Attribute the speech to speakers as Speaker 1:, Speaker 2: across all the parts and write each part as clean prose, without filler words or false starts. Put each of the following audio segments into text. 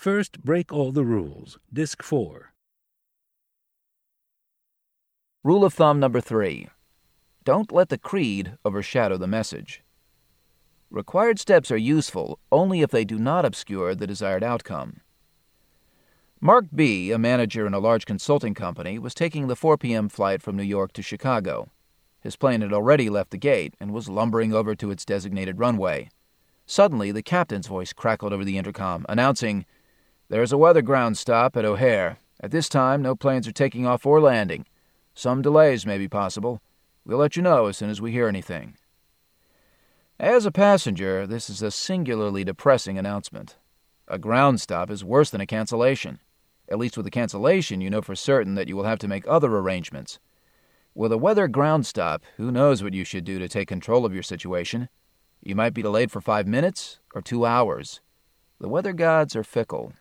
Speaker 1: First, break all the rules. Disc 4.
Speaker 2: Rule of thumb number 3. Don't let the creed overshadow the message. Required steps are useful only if they do not obscure the desired outcome. Mark B., a manager in a large consulting company, was taking the 4 p.m. flight from New York to Chicago. His plane had already left the gate and was lumbering over to its designated runway. Suddenly, the captain's voice crackled over the intercom, announcing, "There's a weather ground stop at O'Hare. At this time, no planes are taking off or landing. Some delays may be possible. We'll let you know as soon as we hear anything." As a passenger, this is a singularly depressing announcement. A ground stop is worse than a cancellation. At least with a cancellation, you know for certain that you will have to make other arrangements. With a weather ground stop, who knows what you should do to take control of your situation? You might be delayed for 5 minutes or 2 hours. The weather gods are fickle.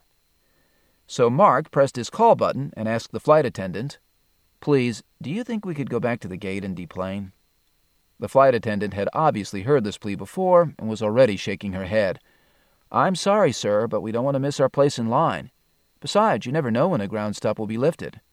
Speaker 2: So Mark pressed his call button and asked the flight attendant, "Please, do you think we could go back to the gate and deplane?" The flight attendant had obviously heard this plea before and was already shaking her head. "I'm sorry, sir, but we don't want to miss our place in line. Besides, you never know when a ground stop will be lifted."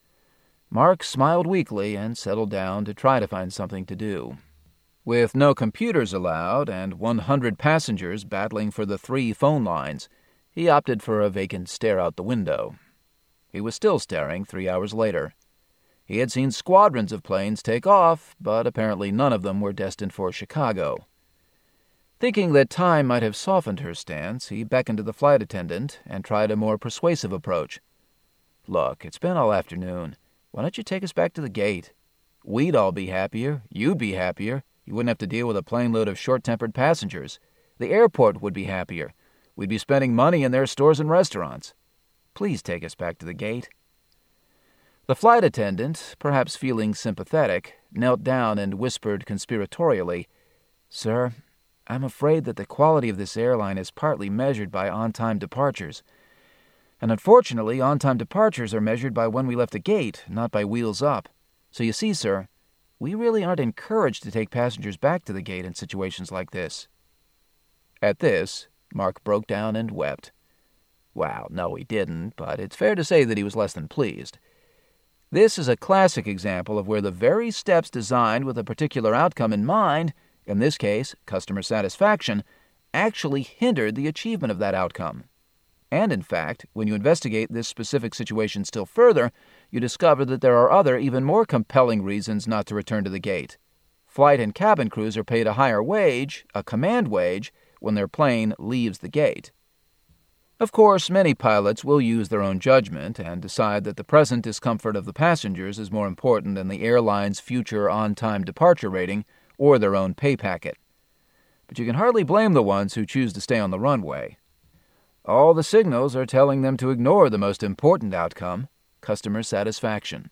Speaker 2: Mark smiled weakly and settled down to try to find something to do. With no computers allowed and 100 passengers battling for the 3 phone lines, he opted for a vacant stare out the window. He was still staring 3 hours later. He had seen squadrons of planes take off, but apparently none of them were destined for Chicago. Thinking that time might have softened her stance, he beckoned to the flight attendant and tried a more persuasive approach. "Look, it's been all afternoon. Why don't you take us back to the gate? We'd all be happier. You'd be happier. You wouldn't have to deal with a plane load of short-tempered passengers. The airport would be happier. We'd be spending money in their stores and restaurants. Please take us back to the gate." The flight attendant, perhaps feeling sympathetic, knelt down and whispered conspiratorially, "Sir, I'm afraid that the quality of this airline is partly measured by on-time departures. And unfortunately, on-time departures are measured by when we left the gate, not by wheels up. So you see, sir, we really aren't encouraged to take passengers back to the gate in situations like this." At this, Mark broke down and wept. Well, no, he didn't, but it's fair to say that he was less than pleased. This is a classic example of where the very steps designed with a particular outcome in mind, in this case, customer satisfaction, actually hindered the achievement of that outcome. And in fact, when you investigate this specific situation still further, you discover that there are other, even more compelling reasons not to return to the gate. Flight and cabin crews are paid a higher wage, a command wage, when their plane leaves the gate. Of course, many pilots will use their own judgment and decide that the present discomfort of the passengers is more important than the airline's future on-time departure rating or their own pay packet. But you can hardly blame the ones who choose to stay on the runway. All the signals are telling them to ignore the most important outcome, customer satisfaction.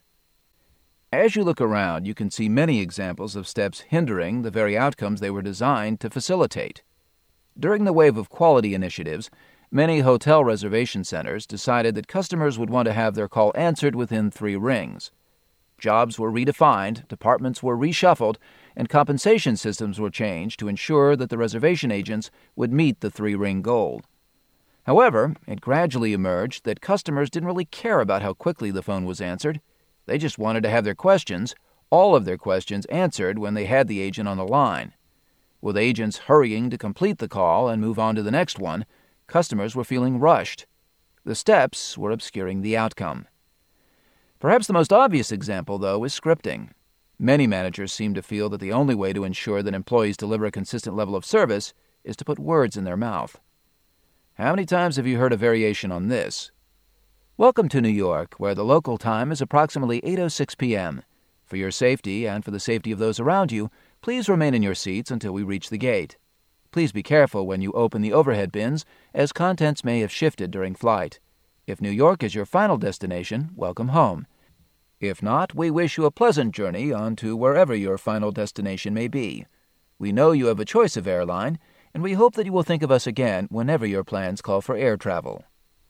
Speaker 2: As you look around, you can see many examples of steps hindering the very outcomes they were designed to facilitate. During the wave of quality initiatives, many hotel reservation centers decided that customers would want to have their call answered within 3 rings. Jobs were redefined, departments were reshuffled, and compensation systems were changed to ensure that the reservation agents would meet the 3-ring goal. However, it gradually emerged that customers didn't really care about how quickly the phone was answered. They just wanted to have their questions, all of their questions, answered when they had the agent on the line. With agents hurrying to complete the call and move on to the next one, customers were feeling rushed. The steps were obscuring the outcome. Perhaps the most obvious example, though, is scripting. Many managers seem to feel that the only way to ensure that employees deliver a consistent level of service is to put words in their mouth. How many times have you heard a variation on this? "Welcome to New York, where the local time is approximately 8:06 p.m. For your safety and for the safety of those around you, please remain in your seats until we reach the gate. Please be careful when you open the overhead bins, as contents may have shifted during flight. If New York is your final destination, welcome home. If not, we wish you a pleasant journey on to wherever your final destination may be. We know you have a choice of airline, and we hope that you will think of us again whenever your plans call for air travel."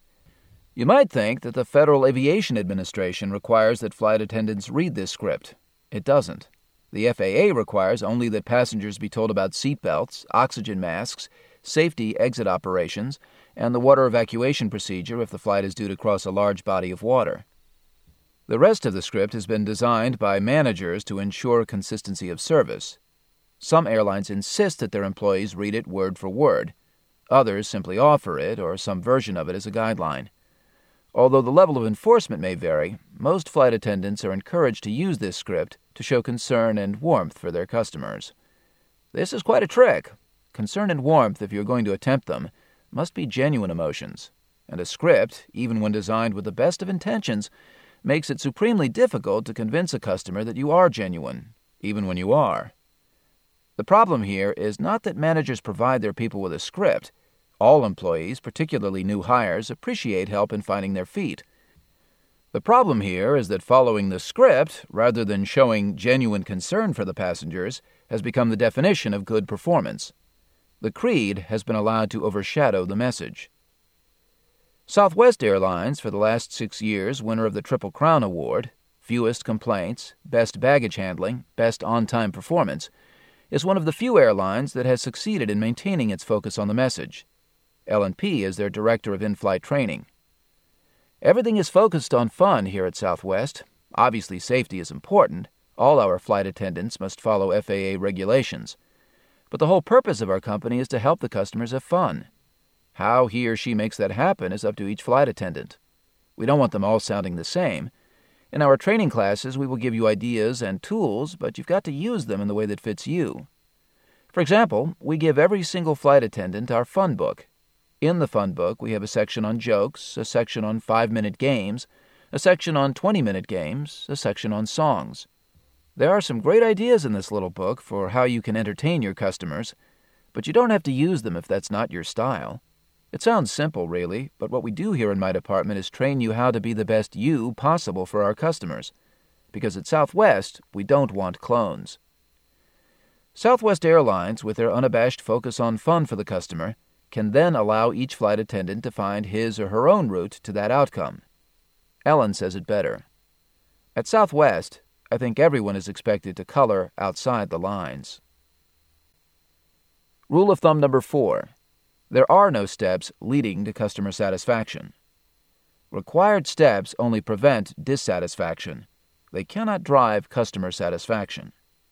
Speaker 2: You might think that the Federal Aviation Administration requires that flight attendants read this script. It doesn't. The FAA requires only that passengers be told about seat belts, oxygen masks, safety exit operations, and the water evacuation procedure if the flight is due to cross a large body of water. The rest of the script has been designed by managers to ensure consistency of service. Some airlines insist that their employees read it word for word. Others simply offer it or some version of it as a guideline. Although the level of enforcement may vary, most flight attendants are encouraged to use this script to show concern and warmth for their customers. This is quite a trick. Concern and warmth, if you're going to attempt them, must be genuine emotions, and a script, even when designed with the best of intentions, makes it supremely difficult to convince a customer that you are genuine, even when you are. The problem here is not that managers provide their people with a script. All employees, particularly new hires, appreciate help in finding their feet. The problem here is that following the script, rather than showing genuine concern for the passengers, has become the definition of good performance. The creed has been allowed to overshadow the message. Southwest Airlines, for the last 6 years winner of the Triple Crown Award, fewest complaints, best baggage handling, best on-time performance, is one of the few airlines that has succeeded in maintaining its focus on the message. L&P is their director of in-flight training. Everything is focused on fun here at Southwest. Obviously, safety is important. All our flight attendants must follow FAA regulations. But the whole purpose of our company is to help the customers have fun. How he or she makes that happen is up to each flight attendant. We don't want them all sounding the same. In our training classes, we will give you ideas and tools, but you've got to use them in the way that fits you. For example, we give every single flight attendant our fun book. In the fun book, we have a section on jokes, a section on 5-minute games, a section on 20-minute games, a section on songs. There are some great ideas in this little book for how you can entertain your customers, but you don't have to use them if that's not your style. It sounds simple, really, but what we do here in my department is train you how to be the best you possible for our customers. Because at Southwest, we don't want clones. Southwest Airlines, with their unabashed focus on fun for the customer, can then allow each flight attendant to find his or her own route to that outcome. Ellen says it better. At Southwest, I think everyone is expected to color outside the lines. Rule of thumb number 4. There are no steps leading to customer satisfaction. Required steps only prevent dissatisfaction. They cannot drive customer satisfaction.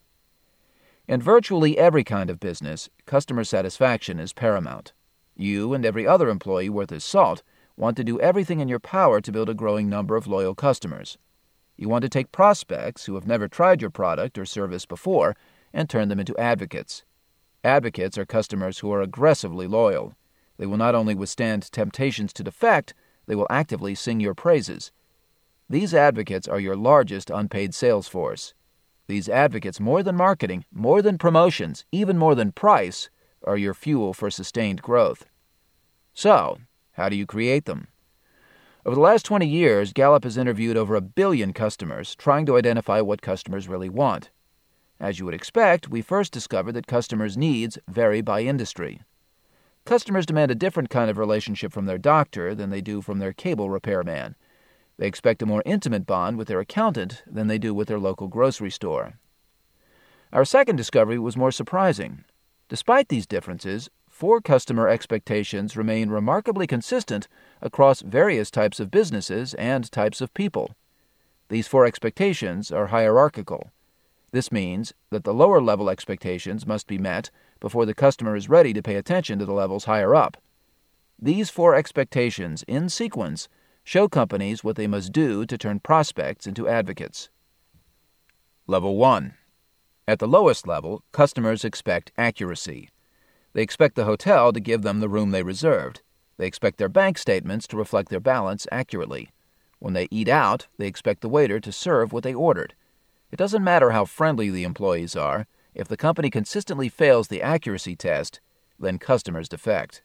Speaker 2: In virtually every kind of business, customer satisfaction is paramount. You and every other employee worth his salt want to do everything in your power to build a growing number of loyal customers. You want to take prospects who have never tried your product or service before and turn them into advocates. Advocates are customers who are aggressively loyal. They will not only withstand temptations to defect, they will actively sing your praises. These advocates are your largest unpaid sales force. These advocates, more than marketing, more than promotions, even more than price, are your fuel for sustained growth. So, how do you create them? Over the last 20 years, Gallup has interviewed over 1 billion customers, trying to identify what customers really want. As you would expect, we first discovered that customers' needs vary by industry. Customers demand a different kind of relationship from their doctor than they do from their cable repairman. They expect a more intimate bond with their accountant than they do with their local grocery store. Our second discovery was more surprising. Despite these differences, 4 customer expectations remain remarkably consistent across various types of businesses and types of people. These 4 expectations are hierarchical. This means that the lower-level expectations must be met before the customer is ready to pay attention to the levels higher up. These 4 expectations, in sequence, show companies what they must do to turn prospects into advocates. Level 1. At the lowest level, customers expect accuracy. They expect the hotel to give them the room they reserved. They expect their bank statements to reflect their balance accurately. When they eat out, they expect the waiter to serve what they ordered. It doesn't matter how friendly the employees are. If the company consistently fails the accuracy test, then customers defect.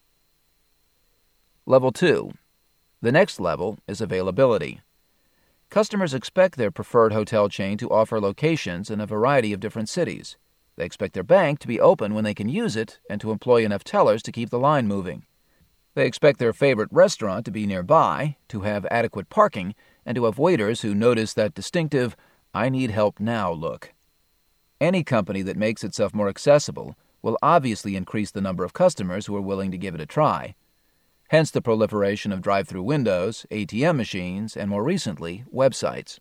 Speaker 2: Level 2. The next level is availability. Customers expect their preferred hotel chain to offer locations in a variety of different cities. They expect their bank to be open when they can use it and to employ enough tellers to keep the line moving. They expect their favorite restaurant to be nearby, to have adequate parking, and to have waiters who notice that distinctive, "I need help now" look. Any company that makes itself more accessible will obviously increase the number of customers who are willing to give it a try. hence the proliferation of drive-through windows, ATM machines, and more recently, websites.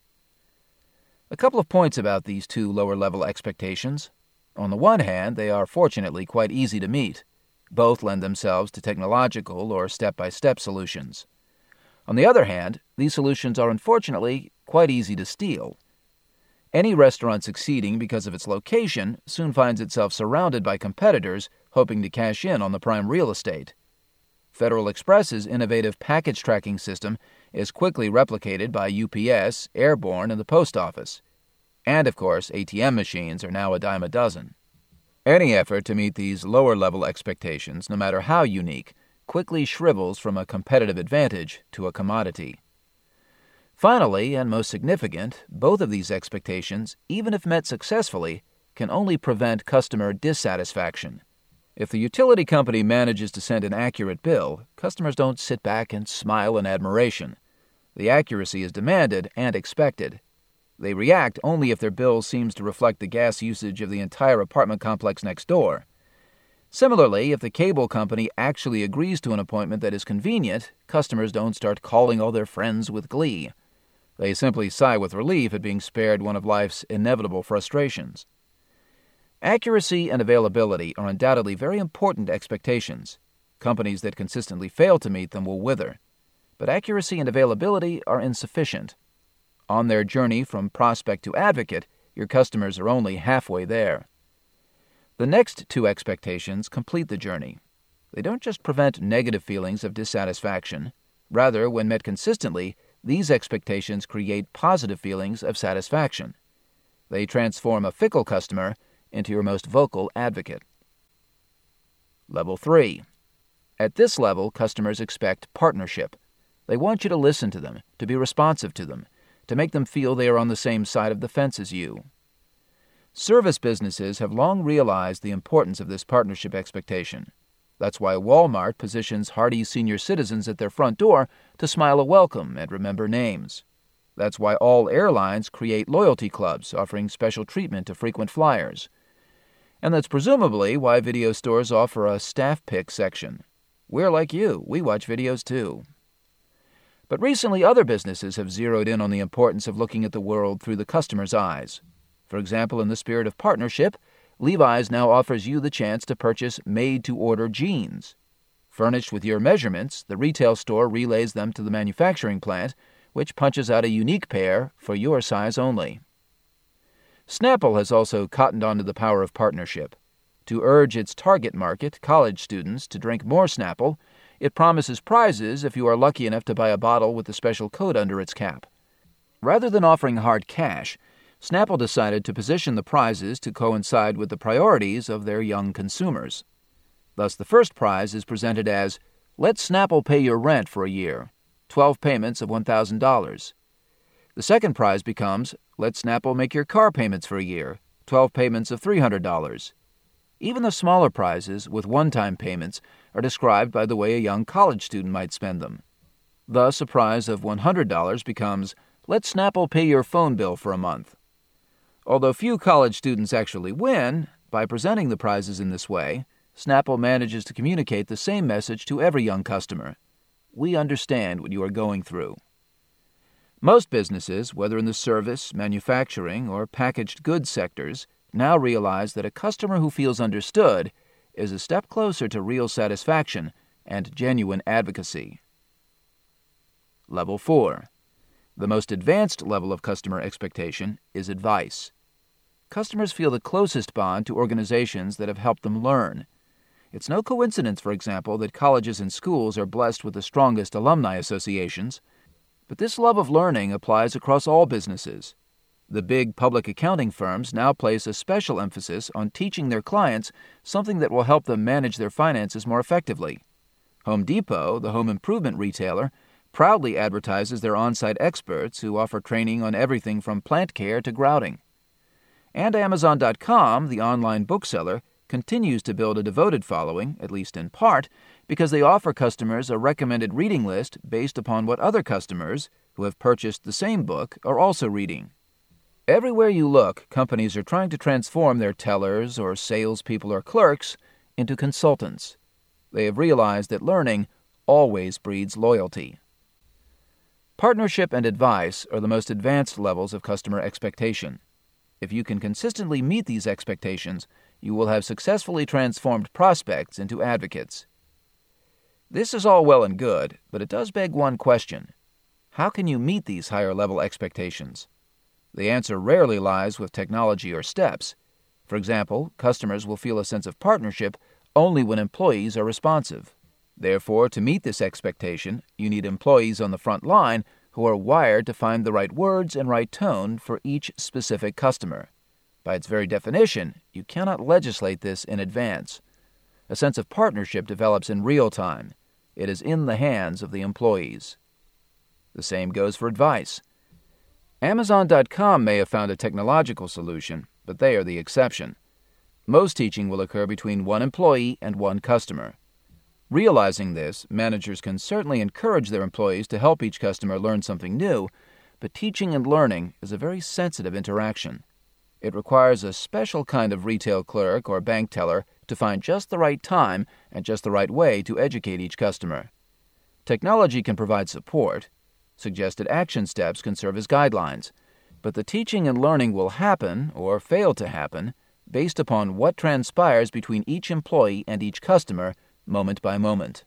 Speaker 2: A couple of points about these two lower-level expectations. On the one hand, they are fortunately quite easy to meet. Both lend themselves to technological or step-by-step solutions. On the other hand, these solutions are unfortunately quite easy to steal. Any restaurant succeeding because of its location soon finds itself surrounded by competitors hoping to cash in on the prime real estate. Federal Express's innovative package tracking system is quickly replicated by UPS, Airborne, and the Post Office. And, of course, ATM machines are now a dime a dozen. Any effort to meet these lower-level expectations, no matter how unique, quickly shrivels from a competitive advantage to a commodity. Finally, and most significant, both of these expectations, even if met successfully, can only prevent customer dissatisfaction. If the utility company manages to send an accurate bill, customers don't sit back and smile in admiration. The accuracy is demanded and expected. They react only if their bill seems to reflect the gas usage of the entire apartment complex next door. Similarly, if the cable company actually agrees to an appointment that is convenient, customers don't start calling all their friends with glee. They simply sigh with relief at being spared one of life's inevitable frustrations. Accuracy and availability are undoubtedly very important expectations. Companies that consistently fail to meet them will wither. But accuracy and availability are insufficient. On their journey from prospect to advocate, your customers are only halfway there. The next two expectations complete the journey. They don't just prevent negative feelings of dissatisfaction. Rather, when met consistently, these expectations create positive feelings of satisfaction. They transform a fickle customer into your most vocal advocate. Level 3. At this level, customers expect partnership. They want you to listen to them, to be responsive to them, to make them feel they are on the same side of the fence as you. Service businesses have long realized the importance of this partnership expectation. That's why Walmart positions hardy senior citizens at their front door to smile a welcome and remember names. That's why all airlines create loyalty clubs offering special treatment to frequent flyers. And that's presumably why video stores offer a staff pick section. We're like you, we watch videos too. But recently other businesses have zeroed in on the importance of looking at the world through the customer's eyes. For example, in the spirit of partnership, Levi's now offers you the chance to purchase made-to-order jeans. Furnished with your measurements, the retail store relays them to the manufacturing plant, which punches out a unique pair for your size only. Snapple has also cottoned onto the power of partnership. To urge its target market, college students, to drink more Snapple, it promises prizes if you are lucky enough to buy a bottle with a special code under its cap. Rather than offering hard cash, Snapple decided to position the prizes to coincide with the priorities of their young consumers. Thus, the first prize is presented as, "Let Snapple pay your rent for a year, 12 payments of $1,000. The second prize becomes, "Let Snapple make your car payments for a year, 12 payments of $300. Even the smaller prizes, with one-time payments, are described by the way a young college student might spend them. Thus, a prize of $100 becomes, "Let Snapple pay your phone bill for a month." Although few college students actually win, by presenting the prizes in this way, Snapple manages to communicate the same message to every young customer. We understand what you are going through. Most businesses, whether in the service, manufacturing, or packaged goods sectors, now realize that a customer who feels understood is a step closer to real satisfaction and genuine advocacy. Level 4. The most advanced level of customer expectation is advice. Customers feel the closest bond to organizations that have helped them learn. It's no coincidence, for example, that colleges and schools are blessed with the strongest alumni associations. But this love of learning applies across all businesses. The big public accounting firms now place a special emphasis on teaching their clients something that will help them manage their finances more effectively. Home Depot, the home improvement retailer, proudly advertises their on-site experts who offer training on everything from plant care to grouting. And Amazon.com, the online bookseller, continues to build a devoted following, at least in part, because they offer customers a recommended reading list based upon what other customers, who have purchased the same book, are also reading. Everywhere you look, companies are trying to transform their tellers or salespeople or clerks into consultants. They have realized that learning always breeds loyalty. Partnership and advice are the most advanced levels of customer expectation. If you can consistently meet these expectations, you will have successfully transformed prospects into advocates. This is all well and good, but it does beg one question. How can you meet these higher-level expectations? The answer rarely lies with technology or steps. For example, customers will feel a sense of partnership only when employees are responsive. Therefore, to meet this expectation, you need employees on the front line who are wired to find the right words and right tone for each specific customer. By its very definition, you cannot legislate this in advance. A sense of partnership develops in real time. It is in the hands of the employees. The same goes for advice. Amazon.com may have found a technological solution, but they are the exception. Most teaching will occur between one employee and one customer. Realizing this, managers can certainly encourage their employees to help each customer learn something new, but teaching and learning is a very sensitive interaction. It requires a special kind of retail clerk or bank teller to find just the right time and just the right way to educate each customer. Technology can provide support. Suggested action steps can serve as guidelines, but the teaching and learning will happen, or fail to happen, based upon what transpires between each employee and each customer moment by moment.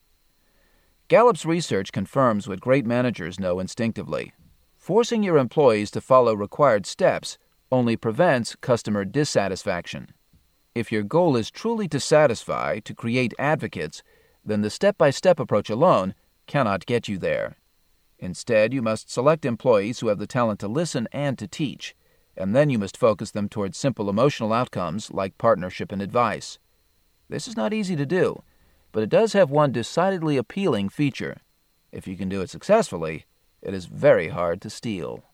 Speaker 2: Gallup's research confirms what great managers know instinctively. Forcing your employees to follow required steps only prevents customer dissatisfaction. If your goal is truly to satisfy, to create advocates, then the step-by-step approach alone cannot get you there. Instead, you must select employees who have the talent to listen and to teach, and then you must focus them towards simple emotional outcomes like partnership and advice. This is not easy to do, but it does have one decidedly appealing feature. If you can do it successfully, it is very hard to steal.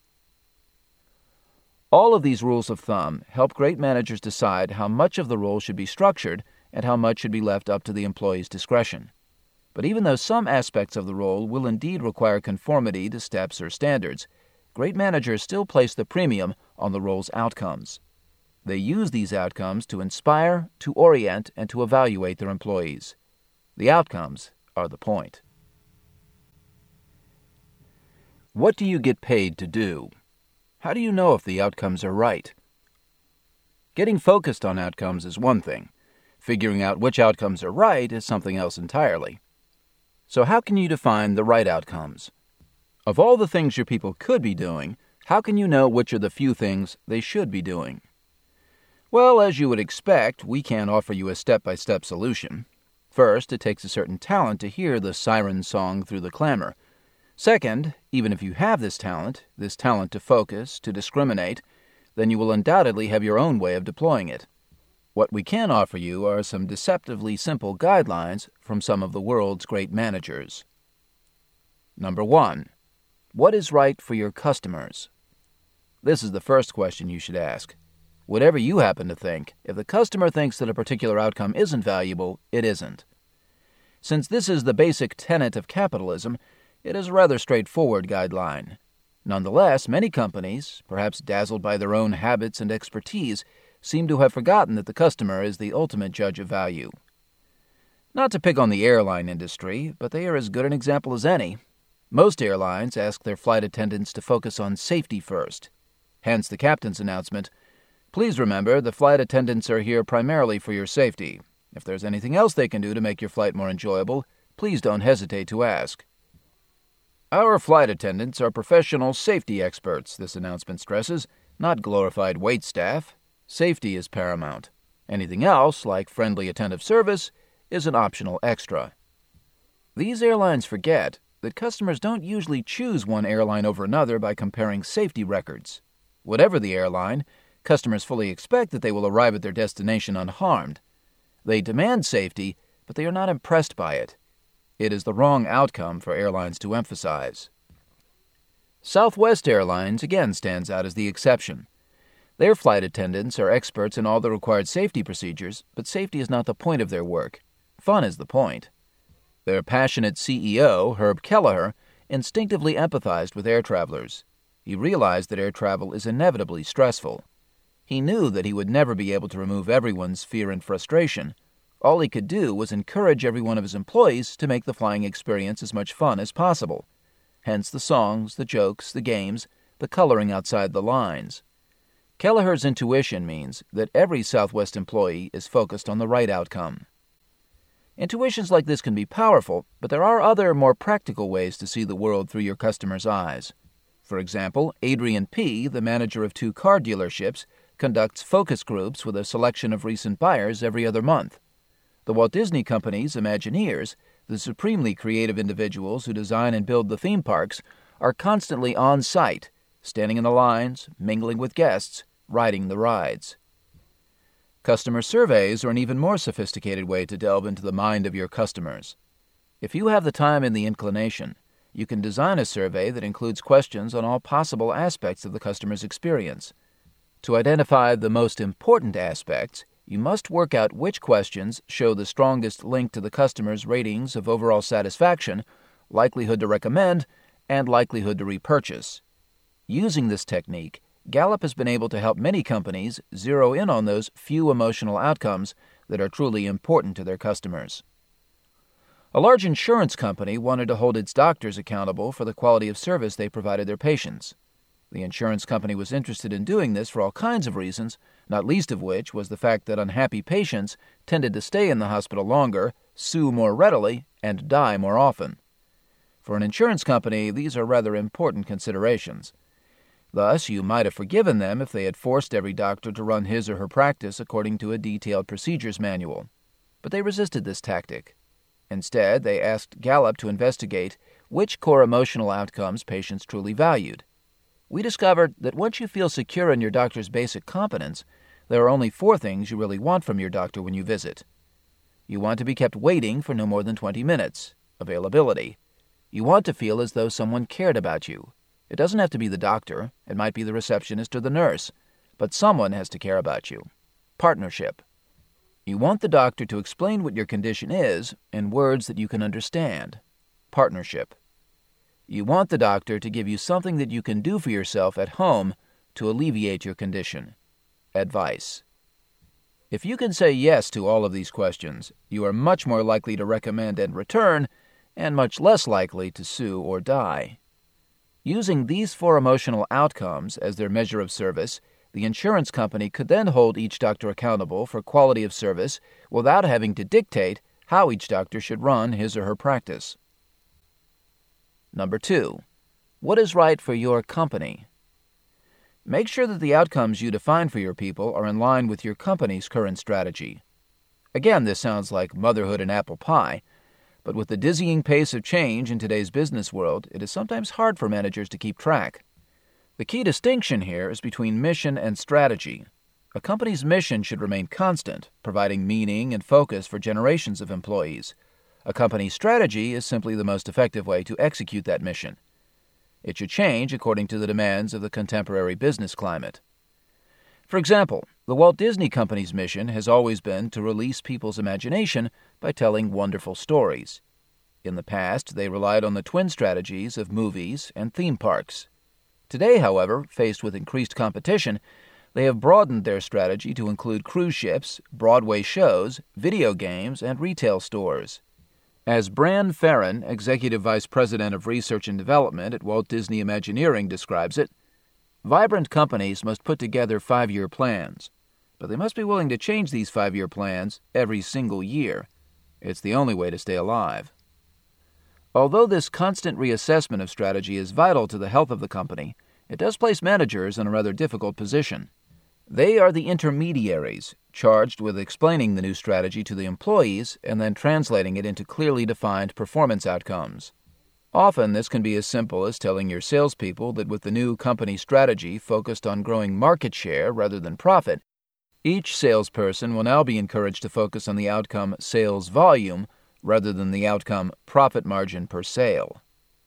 Speaker 2: All of these rules of thumb help great managers decide how much of the role should be structured and how much should be left up to the employee's discretion. But even though some aspects of the role will indeed require conformity to steps or standards, great managers still place the premium on the role's outcomes. They use these outcomes to inspire, to orient, and to evaluate their employees. The outcomes are the point. What do you get paid to do? How do you know if the outcomes are right? Getting focused on outcomes is one thing. Figuring out which outcomes are right is something else entirely. So how can you define the right outcomes? Of all the things your people could be doing, how can you know which are the few things they should be doing? Well, as you would expect, we can't offer you a step-by-step solution. First, it takes a certain talent to hear the siren song through the clamor. Second, even if you have this talent to focus, to discriminate, then you will undoubtedly have your own way of deploying it. What we can offer you are some deceptively simple guidelines from some of the world's great managers. Number 1. What is right for your customers? This is the first question you should ask. Whatever you happen to think, if the customer thinks that a particular outcome isn't valuable, it isn't. Since this is the basic tenet of capitalism, it is a rather straightforward guideline. Nonetheless, many companies, perhaps dazzled by their own habits and expertise, seem to have forgotten that the customer is the ultimate judge of value. Not to pick on the airline industry, but they are as good an example as any. Most airlines ask their flight attendants to focus on safety first. Hence the captain's announcement, "Please remember, the flight attendants are here primarily for your safety. If there's anything else they can do to make your flight more enjoyable, please don't hesitate to ask." Our flight attendants are professional safety experts, this announcement stresses, not glorified wait staff. Safety is paramount. Anything else, like friendly attentive service, is an optional extra. These airlines forget that customers don't usually choose one airline over another by comparing safety records. Whatever the airline, customers fully expect that they will arrive at their destination unharmed. They demand safety, but they are not impressed by it. It is the wrong outcome for airlines to emphasize. Southwest Airlines again stands out as the exception. Their flight attendants are experts in all the required safety procedures, but safety is not the point of their work. Fun is the point. Their passionate CEO, Herb Kelleher, instinctively empathized with air travelers. He realized that air travel is inevitably stressful. He knew that he would never be able to remove everyone's fear and frustration. All he could do was encourage every one of his employees to make the flying experience as much fun as possible. Hence the songs, the jokes, the games, the coloring outside the lines. Kelleher's intuition means that every Southwest employee is focused on the right outcome. Intuitions like this can be powerful, but there are other, more practical ways to see the world through your customer's eyes. For example, Adrian P., the manager of 2 car dealerships, conducts focus groups with a selection of recent buyers every other month. The Walt Disney Company's Imagineers, the supremely creative individuals who design and build the theme parks, are constantly on site, standing in the lines, mingling with guests, riding the rides. Customer surveys are an even more sophisticated way to delve into the mind of your customers. If you have the time and the inclination, you can design a survey that includes questions on all possible aspects of the customer's experience. To identify the most important aspects, you must work out which questions show the strongest link to the customer's ratings of overall satisfaction, likelihood to recommend, and likelihood to repurchase. Using this technique, Gallup has been able to help many companies zero in on those few emotional outcomes that are truly important to their customers. A large insurance company wanted to hold its doctors accountable for the quality of service they provided their patients. The insurance company was interested in doing this for all kinds of reasons, not least of which was the fact that unhappy patients tended to stay in the hospital longer, sue more readily, and die more often. For an insurance company, these are rather important considerations. Thus, you might have forgiven them if they had forced every doctor to run his or her practice according to a detailed procedures manual. But they resisted this tactic. Instead, they asked Gallup to investigate which core emotional outcomes patients truly valued. We discovered that once you feel secure in your doctor's basic competence, there are only 4 things you really want from your doctor when you visit. You want to be kept waiting for no more than 20 minutes. Availability. You want to feel as though someone cared about you. It doesn't have to be the doctor. It might be the receptionist or the nurse. But someone has to care about you. Partnership. You want the doctor to explain what your condition is in words that you can understand. Partnership. You want the doctor to give you something that you can do for yourself at home to alleviate your condition. Advice. If you can say yes to all of these questions, you are much more likely to recommend and return, and much less likely to sue or die. Using these 4 emotional outcomes as their measure of service, the insurance company could then hold each doctor accountable for quality of service without having to dictate how each doctor should run his or her practice. Number 2. What is right for your company? Make sure that the outcomes you define for your people are in line with your company's current strategy. Again, this sounds like motherhood and apple pie, but with the dizzying pace of change in today's business world, it is sometimes hard for managers to keep track. The key distinction here is between mission and strategy. A company's mission should remain constant, providing meaning and focus for generations of employees. A company's strategy is simply the most effective way to execute that mission. It should change according to the demands of the contemporary business climate. For example, the Walt Disney Company's mission has always been to release people's imagination by telling wonderful stories. In the past, they relied on the twin strategies of movies and theme parks. Today, however, faced with increased competition, they have broadened their strategy to include cruise ships, Broadway shows, video games, and retail stores. As Bran Farren, Executive Vice President of Research and Development at Walt Disney Imagineering, describes it, vibrant companies must put together 5-year plans, but they must be willing to change these 5-year plans every single year. It's the only way to stay alive. Although this constant reassessment of strategy is vital to the health of the company, it does place managers in a rather difficult position. They are the intermediaries, charged with explaining the new strategy to the employees and then translating it into clearly defined performance outcomes. Often, this can be as simple as telling your salespeople that with the new company strategy focused on growing market share rather than profit, each salesperson will now be encouraged to focus on the outcome sales volume rather than the outcome profit margin per sale.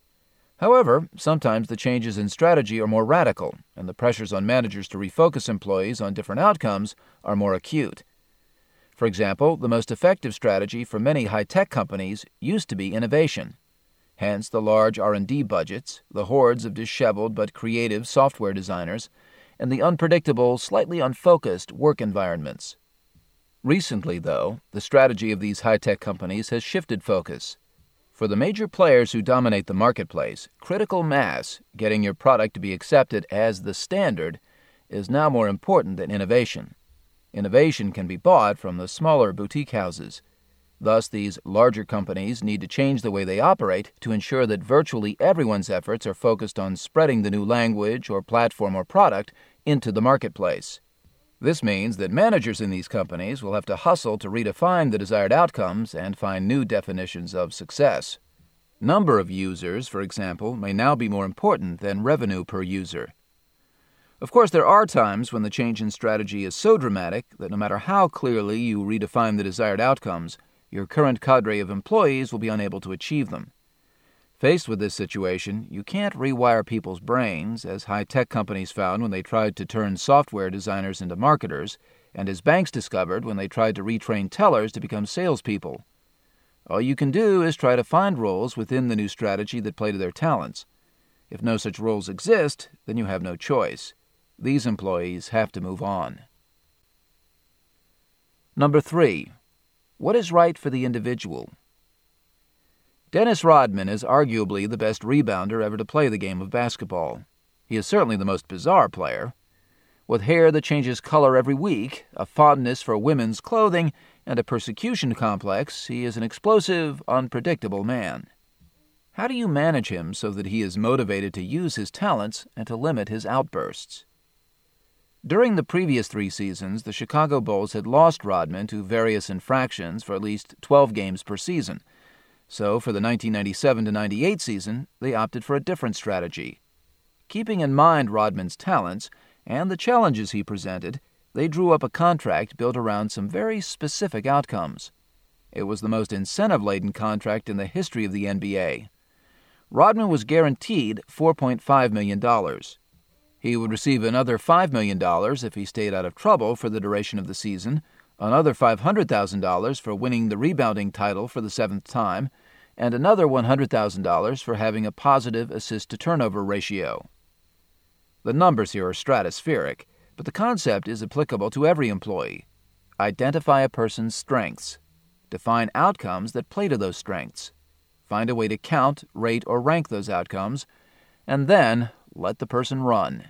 Speaker 2: However, sometimes the changes in strategy are more radical, and the pressures on managers to refocus employees on different outcomes are more acute. For example, the most effective strategy for many high-tech companies used to be innovation. Hence the large R&D budgets, the hordes of disheveled but creative software designers, and the unpredictable, slightly unfocused work environments. Recently, though, the strategy of these high-tech companies has shifted focus. For the major players who dominate the marketplace, critical mass, getting your product to be accepted as the standard, is now more important than innovation. Innovation can be bought from the smaller boutique houses. Thus, these larger companies need to change the way they operate to ensure that virtually everyone's efforts are focused on spreading the new language or platform or product into the marketplace. This means that managers in these companies will have to hustle to redefine the desired outcomes and find new definitions of success. Number of users, for example, may now be more important than revenue per user. Of course, there are times when the change in strategy is so dramatic that no matter how clearly you redefine the desired outcomes, your current cadre of employees will be unable to achieve them. Faced with this situation, you can't rewire people's brains, as high-tech companies found when they tried to turn software designers into marketers, and as banks discovered when they tried to retrain tellers to become salespeople. All you can do is try to find roles within the new strategy that play to their talents. If no such roles exist, then you have no choice. These employees have to move on. Number 3. What is right for the individual? Dennis Rodman is arguably the best rebounder ever to play the game of basketball. He is certainly the most bizarre player. With hair that changes color every week, a fondness for women's clothing, and a persecution complex, he is an explosive, unpredictable man. How do you manage him so that he is motivated to use his talents and to limit his outbursts? During the previous 3 seasons, the Chicago Bulls had lost Rodman to various infractions for at least 12 games per season. So, for the 1997-98 season, they opted for a different strategy. Keeping in mind Rodman's talents and the challenges he presented, they drew up a contract built around some very specific outcomes. It was the most incentive-laden contract in the history of the NBA. Rodman was guaranteed $4.5 million. He would receive another $5 million if he stayed out of trouble for the duration of the season, another $500,000 for winning the rebounding title for the 7th time, and another $100,000 for having a positive assist-to-turnover ratio. The numbers here are stratospheric, but the concept is applicable to every employee. Identify a person's strengths. Define outcomes that play to those strengths. Find a way to count, rate, or rank those outcomes, and then let the person run.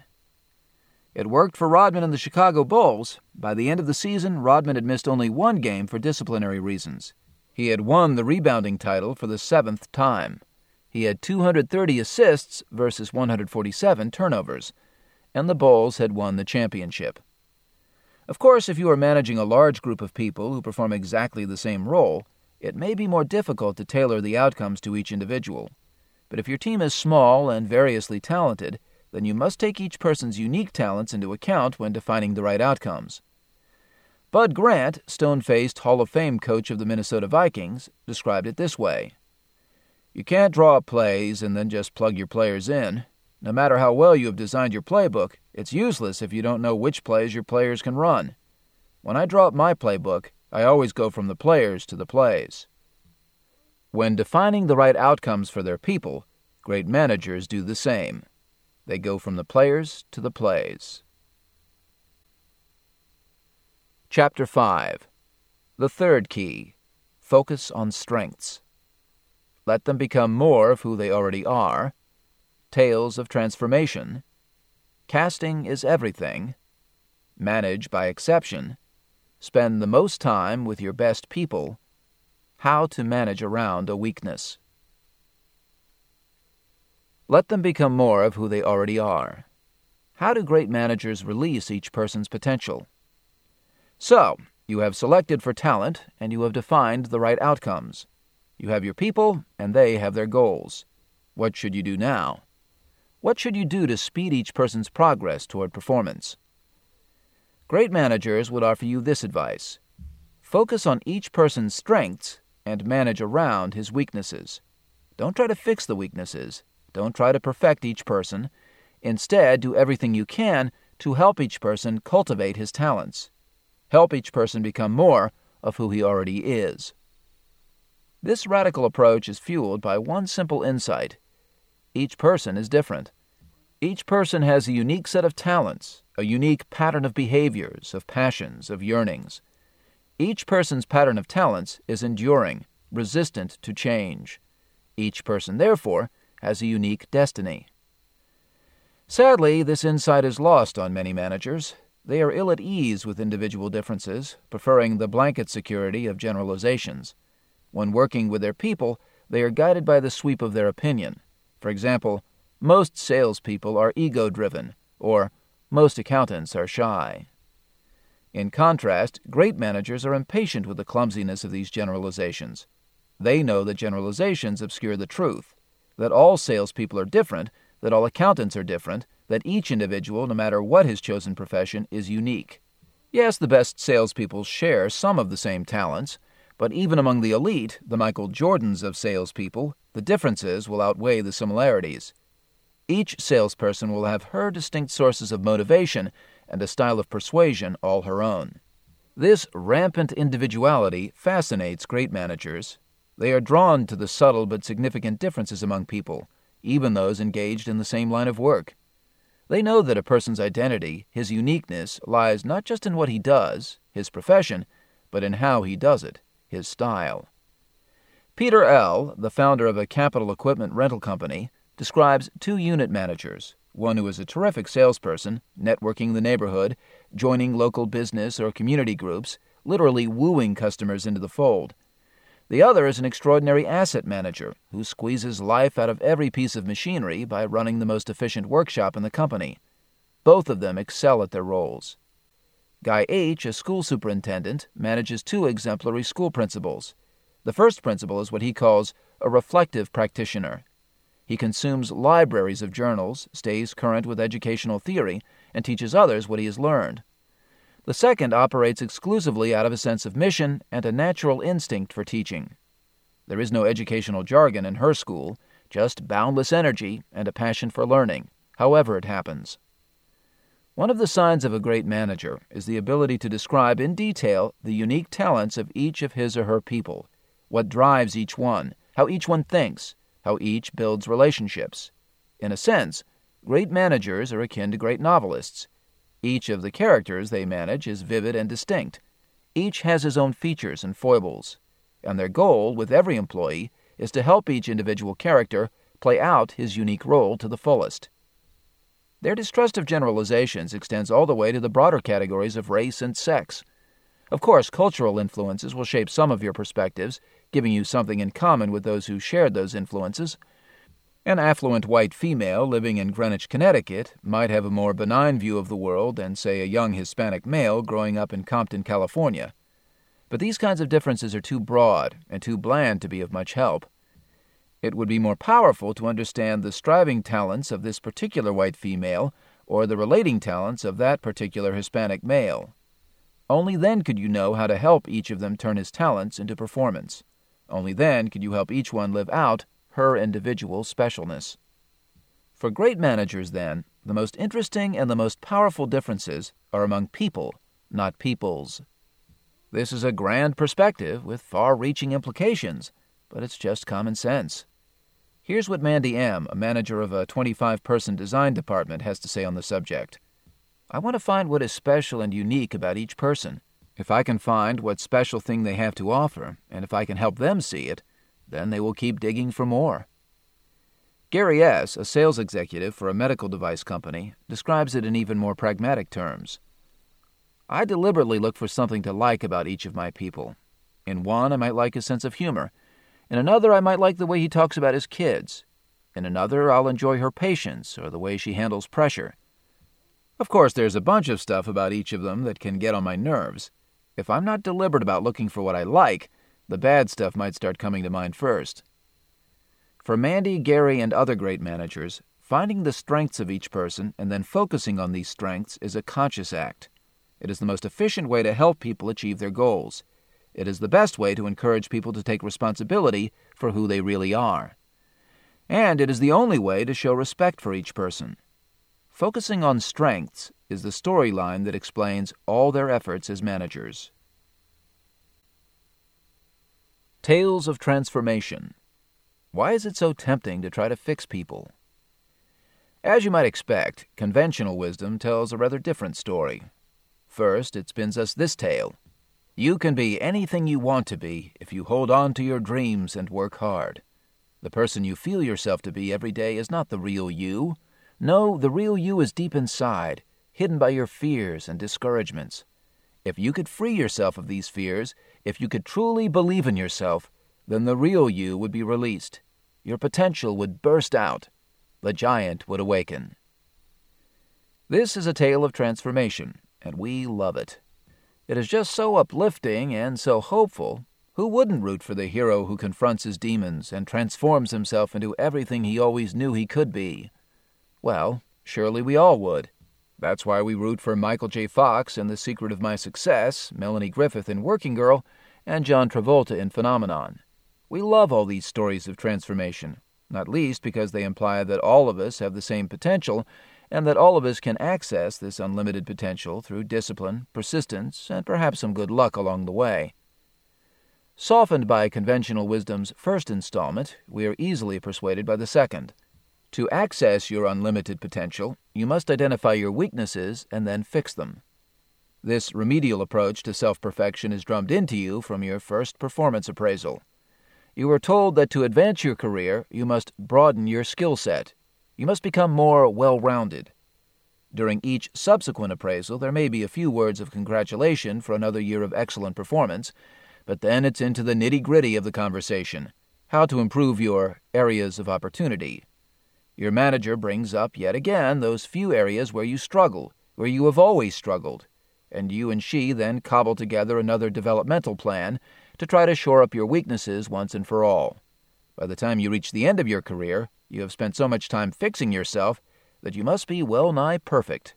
Speaker 2: It worked for Rodman and the Chicago Bulls. By the end of the season, Rodman had missed only 1 game for disciplinary reasons. He had won the rebounding title for the 7th time. He had 230 assists versus 147 turnovers, and the Bulls had won the championship. Of course, if you are managing a large group of people who perform exactly the same role, it may be more difficult to tailor the outcomes to each individual. But if your team is small and variously talented, then you must take each person's unique talents into account when defining the right outcomes. Bud Grant, stone-faced Hall of Fame coach of the Minnesota Vikings, described it this way: "You can't draw up plays and then just plug your players in. No matter how well you have designed your playbook, it's useless if you don't know which plays your players can run. When I draw up my playbook, I always go from the players to the plays." When defining the right outcomes for their people, great managers do the same. They go from the players to the plays. Chapter 5. The third key. Focus on strengths. Let them become more of who they already are. Tales of transformation. Casting is everything. Manage by exception. Spend the most time with your best people. How to manage around a weakness. Let them become more of who they already are. How do great managers release each person's potential? So, you have selected for talent, and you have defined the right outcomes. You have your people, and they have their goals. What should you do now? What should you do to speed each person's progress toward performance? Great managers would offer you this advice: focus on each person's strengths and manage around his weaknesses. Don't try to fix the weaknesses. Don't try to perfect each person. Instead, do everything you can to help each person cultivate his talents. Help each person become more of who he already is. This radical approach is fueled by one simple insight: each person is different. Each person has a unique set of talents, a unique pattern of behaviors, of passions, of yearnings. Each person's pattern of talents is enduring, resistant to change. Each person, therefore, has a unique destiny. Sadly, this insight is lost on many managers. They are ill at ease with individual differences, preferring the blanket security of generalizations. When working with their people, they are guided by the sweep of their opinion. For example, most salespeople are ego-driven, or most accountants are shy. In contrast, great managers are impatient with the clumsiness of these generalizations. They know that generalizations obscure the truth, that all salespeople are different, that all accountants are different, that each individual, no matter what his chosen profession, is unique. Yes, the best salespeople share some of the same talents, but even among the elite, the Michael Jordans of salespeople, the differences will outweigh the similarities. Each salesperson will have her distinct sources of motivation and a style of persuasion all her own. This rampant individuality fascinates great managers. They are drawn to the subtle but significant differences among people, even those engaged in the same line of work. They know that a person's identity, his uniqueness, lies not just in what he does, his profession, but in how he does it, his style. Peter L., the founder of a capital equipment rental company, describes two unit managers, one who is a terrific salesperson, networking the neighborhood, joining local business or community groups, literally wooing customers into the fold. The other is an extraordinary asset manager who squeezes life out of every piece of machinery by running the most efficient workshop in the company. Both of them excel at their roles. Guy H., a school superintendent, manages two exemplary school principals. The first principal is what he calls a reflective practitioner. He consumes libraries of journals, stays current with educational theory, and teaches others what he has learned. The second operates exclusively out of a sense of mission and a natural instinct for teaching. There is no educational jargon in her school, just boundless energy and a passion for learning, however it happens. One of the signs of a great manager is the ability to describe in detail the unique talents of each of his or her people, what drives each one, how each one thinks, how each builds relationships. In a sense, great managers are akin to great novelists. Each of the characters they manage is vivid and distinct. Each has his own features and foibles, and their goal with every employee is to help each individual character play out his unique role to the fullest. Their distrust of generalizations extends all the way to the broader categories of race and sex. Of course, cultural influences will shape some of your perspectives, giving you something in common with those who shared those influences. An affluent white female living in Greenwich, Connecticut, might have a more benign view of the world than, say, a young Hispanic male growing up in Compton, California. But these kinds of differences are too broad and too bland to be of much help. It would be more powerful to understand the striving talents of this particular white female or the relating talents of that particular Hispanic male. Only then could you know how to help each of them turn his talents into performance. Only then could you help each one live out her individual specialness. For great managers, then, the most interesting and the most powerful differences are among people, not peoples. This is a grand perspective with far-reaching implications, but it's just common sense. Here's what Mandy M., a manager of a 25-person design department, has to say on the subject. I want to find what is special and unique about each person. If I can find what special thing they have to offer, and if I can help them see it, then they will keep digging for more. Gary S., a sales executive for a medical device company, describes it in even more pragmatic terms. I deliberately look for something to like about each of my people. In one, I might like his sense of humor. In another, I might like the way he talks about his kids. In another, I'll enjoy her patience or the way she handles pressure. Of course, there's a bunch of stuff about each of them that can get on my nerves. If I'm not deliberate about looking for what I like, the bad stuff might start coming to mind first. For Mandy, Gary, and other great managers, finding the strengths of each person and then focusing on these strengths is a conscious act. It is the most efficient way to help people achieve their goals. It is the best way to encourage people to take responsibility for who they really are. And it is the only way to show respect for each person. Focusing on strengths is the storyline that explains all their efforts as managers. Tales of Transformation. Why is it so tempting to try to fix people? As you might expect, conventional wisdom tells a rather different story. First, it spins us this tale. You can be anything you want to be if you hold on to your dreams and work hard. The person you feel yourself to be every day is not the real you. No, the real you is deep inside, hidden by your fears and discouragements. If you could free yourself of these fears, if you could truly believe in yourself, then the real you would be released. Your potential would burst out. The giant would awaken. This is a tale of transformation, and we love it. It is just so uplifting and so hopeful. Who wouldn't root for the hero who confronts his demons and transforms himself into everything he always knew he could be? Well, surely we all would. That's why we root for Michael J. Fox in The Secret of My Success, Melanie Griffith in Working Girl, and John Travolta in Phenomenon. We love all these stories of transformation, not least because they imply that all of us have the same potential and that all of us can access this unlimited potential through discipline, persistence, and perhaps some good luck along the way. Softened by conventional wisdom's first installment, we are easily persuaded by the second. To access your unlimited potential, you must identify your weaknesses and then fix them. This remedial approach to self-perfection is drummed into you from your first performance appraisal. You are told that to advance your career, you must broaden your skill set. You must become more well-rounded. During each subsequent appraisal, there may be a few words of congratulation for another year of excellent performance, but then it's into the nitty-gritty of the conversation, how to improve your areas of opportunity. Your manager brings up yet again those few areas where you struggle, where you have always struggled, and you and she then cobble together another developmental plan to try to shore up your weaknesses once and for all. By the time you reach the end of your career, you have spent so much time fixing yourself that you must be well nigh perfect.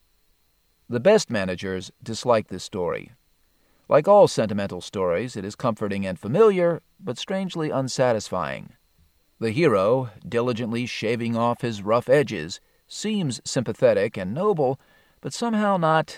Speaker 2: The best managers dislike this story. Like all sentimental stories, it is comforting and familiar, but strangely unsatisfying. The hero, diligently shaving off his rough edges, seems sympathetic and noble, but somehow not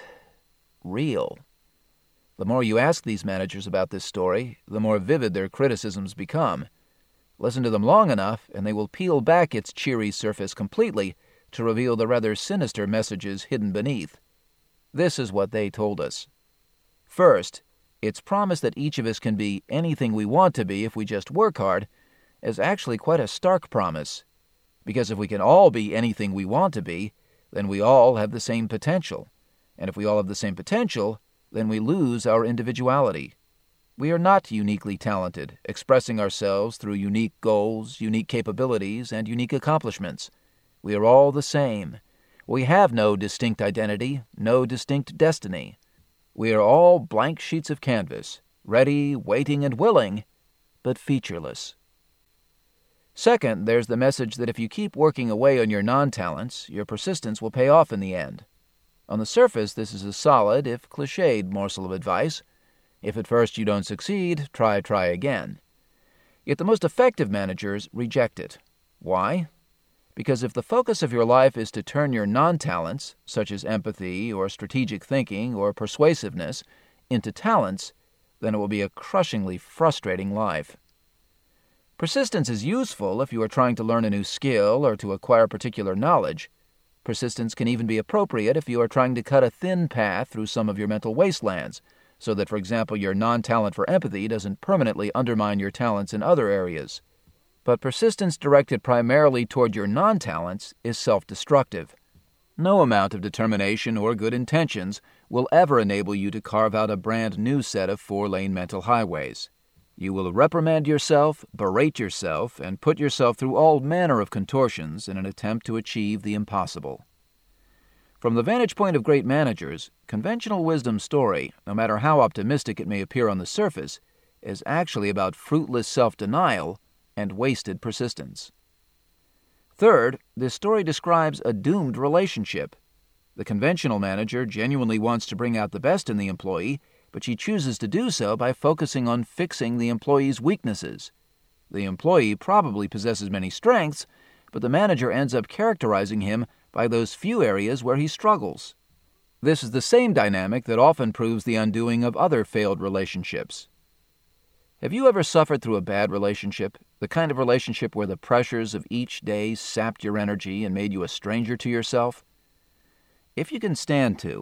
Speaker 2: real. The more you ask these managers about this story, the more vivid their criticisms become. Listen to them long enough, and they will peel back its cheery surface completely to reveal the rather sinister messages hidden beneath. This is what they told us. First, its promise that each of us can be anything we want to be if we just work hard is actually quite a stark promise, because if we can all be anything we want to be, then we all have the same potential, and if we all have the same potential, then we lose our individuality. We are not uniquely talented, expressing ourselves through unique goals, unique capabilities, and unique accomplishments. We are all the same. We have no distinct identity, no distinct destiny. We are all blank sheets of canvas, ready, waiting, and willing, but featureless. Second, there's the message that if you keep working away on your non-talents, your persistence will pay off in the end. On the surface, this is a solid, if cliched, morsel of advice. If at first you don't succeed, try again. Yet the most effective managers reject it. Why? Because if the focus of your life is to turn your non-talents, such as empathy or strategic thinking or persuasiveness, into talents, then it will be a crushingly frustrating life. Persistence is useful if you are trying to learn a new skill or to acquire particular knowledge. Persistence can even be appropriate if you are trying to cut a thin path through some of your mental wastelands, so that, for example, your non-talent for empathy doesn't permanently undermine your talents in other areas. But persistence directed primarily toward your non-talents is self-destructive. No amount of determination or good intentions will ever enable you to carve out a brand new set of 4-lane mental highways. You will reprimand yourself, berate yourself, and put yourself through all manner of contortions in an attempt to achieve the impossible. From the vantage point of great managers, conventional wisdom's story, no matter how optimistic it may appear on the surface, is actually about fruitless self-denial and wasted persistence. Third, this story describes a doomed relationship. The conventional manager genuinely wants to bring out the best in the employee, but she chooses to do so by focusing on fixing the employee's weaknesses. The employee probably possesses many strengths, but the manager ends up characterizing him by those few areas where he struggles. This is the same dynamic that often proves the undoing of other failed relationships. Have you ever suffered through a bad relationship, the kind of relationship where the pressures of each day sapped your energy and made you a stranger to yourself? If you can stand to,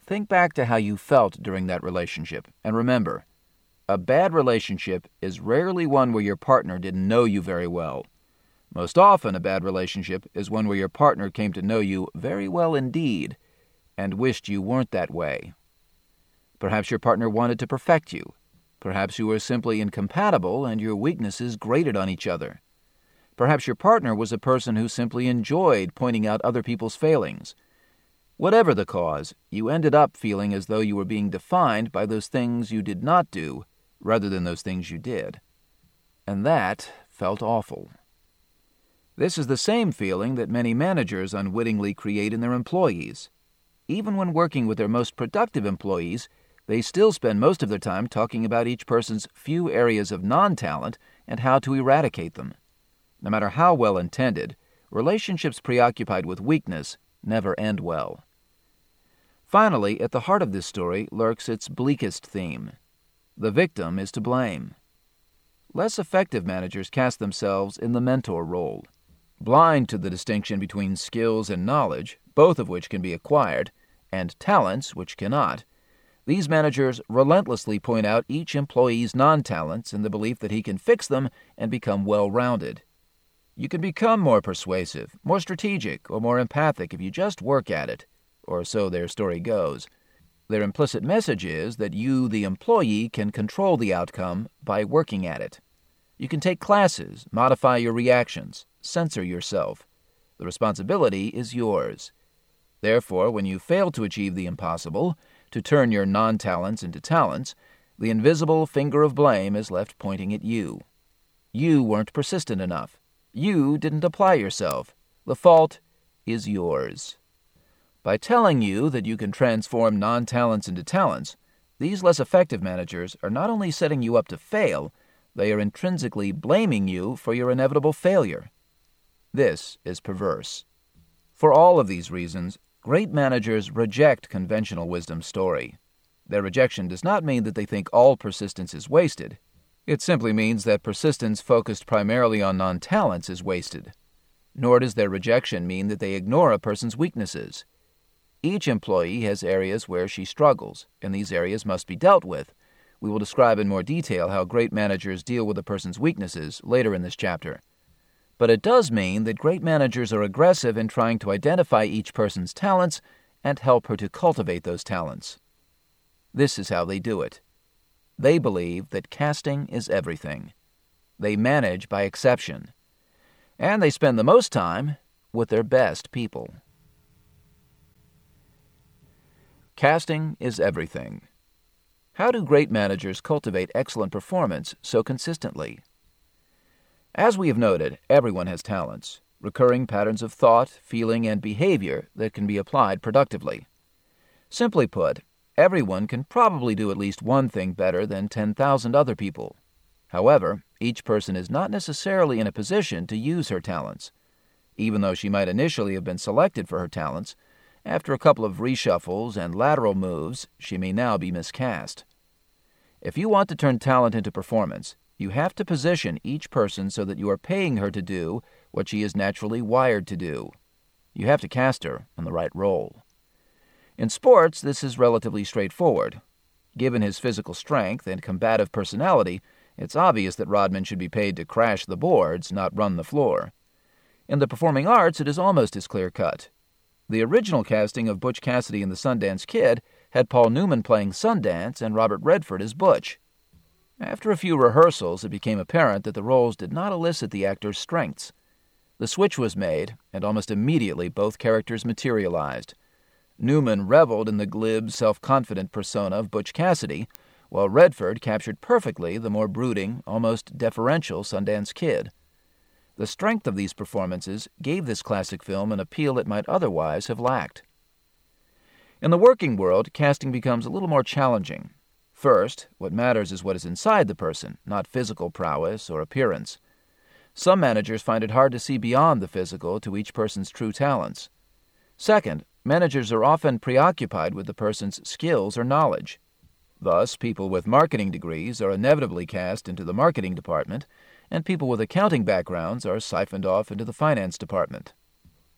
Speaker 2: Think back to how you felt during that relationship, and remember, a bad relationship is rarely one where your partner didn't know you very well. Most often, a bad relationship is one where your partner came to know you very well indeed and wished you weren't that way. Perhaps your partner wanted to perfect you. Perhaps you were simply incompatible and your weaknesses grated on each other. Perhaps your partner was a person who simply enjoyed pointing out other people's failings. Whatever the cause, you ended up feeling as though you were being defined by those things you did not do rather than those things you did. And that felt awful. This is the same feeling that many managers unwittingly create in their employees. Even when working with their most productive employees, they still spend most of their time talking about each person's few areas of non-talent and how to eradicate them. No matter how well-intended, relationships preoccupied with weakness never end well. Finally, at the heart of this story lurks its bleakest theme. The victim is to blame. Less effective managers cast themselves in the mentor role. Blind to the distinction between skills and knowledge, both of which can be acquired, and talents, which cannot, these managers relentlessly point out each employee's non-talents in the belief that he can fix them and become well-rounded. You can become more persuasive, more strategic, or more empathic if you just work at it, or so their story goes. Their implicit message is that you, the employee, can control the outcome by working at it. You can take classes, modify your reactions, censor yourself. The responsibility is yours. Therefore, when you fail to achieve the impossible, to turn your non-talents into talents, the invisible finger of blame is left pointing at you. You weren't persistent enough. You didn't apply yourself. The fault is yours. By telling you that you can transform non-talents into talents, these less effective managers are not only setting you up to fail, they are intrinsically blaming you for your inevitable failure. This is perverse. For all of these reasons, great managers reject conventional wisdom's story. Their rejection does not mean that they think all persistence is wasted. It simply means that persistence focused primarily on non-talents is wasted. Nor does their rejection mean that they ignore a person's weaknesses. Each employee has areas where she struggles, and these areas must be dealt with. We will describe in more detail how great managers deal with a person's weaknesses later in this chapter. But it does mean that great managers are aggressive in trying to identify each person's talents and help her to cultivate those talents. This is how they do it. They believe that casting is everything. They manage by exception. And they spend the most time with their best people. Casting is everything. How do great managers cultivate excellent performance so consistently? As we have noted, everyone has talents, recurring patterns of thought, feeling, and behavior that can be applied productively. Simply put, everyone can probably do at least one thing better than 10,000 other people. However, each person is not necessarily in a position to use her talents. Even though she might initially have been selected for her talents, after a couple of reshuffles and lateral moves, she may now be miscast. If you want to turn talent into performance, you have to position each person so that you are paying her to do what she is naturally wired to do. You have to cast her in the right role. In sports, this is relatively straightforward. Given his physical strength and combative personality, it's obvious that Rodman should be paid to crash the boards, not run the floor. In the performing arts, it is almost as clear-cut. The original casting of Butch Cassidy and the Sundance Kid had Paul Newman playing Sundance and Robert Redford as Butch. After a few rehearsals, it became apparent that the roles did not elicit the actor's strengths. The switch was made, and almost immediately both characters materialized. Newman reveled in the glib, self-confident persona of Butch Cassidy, while Redford captured perfectly the more brooding, almost deferential Sundance Kid. The strength of these performances gave this classic film an appeal it might otherwise have lacked. In the working world, casting becomes a little more challenging. First, what matters is what is inside the person, not physical prowess or appearance. Some managers find it hard to see beyond the physical to each person's true talents. Second, managers are often preoccupied with the person's skills or knowledge. Thus, people with marketing degrees are inevitably cast into the marketing department, and people with accounting backgrounds are siphoned off into the finance department.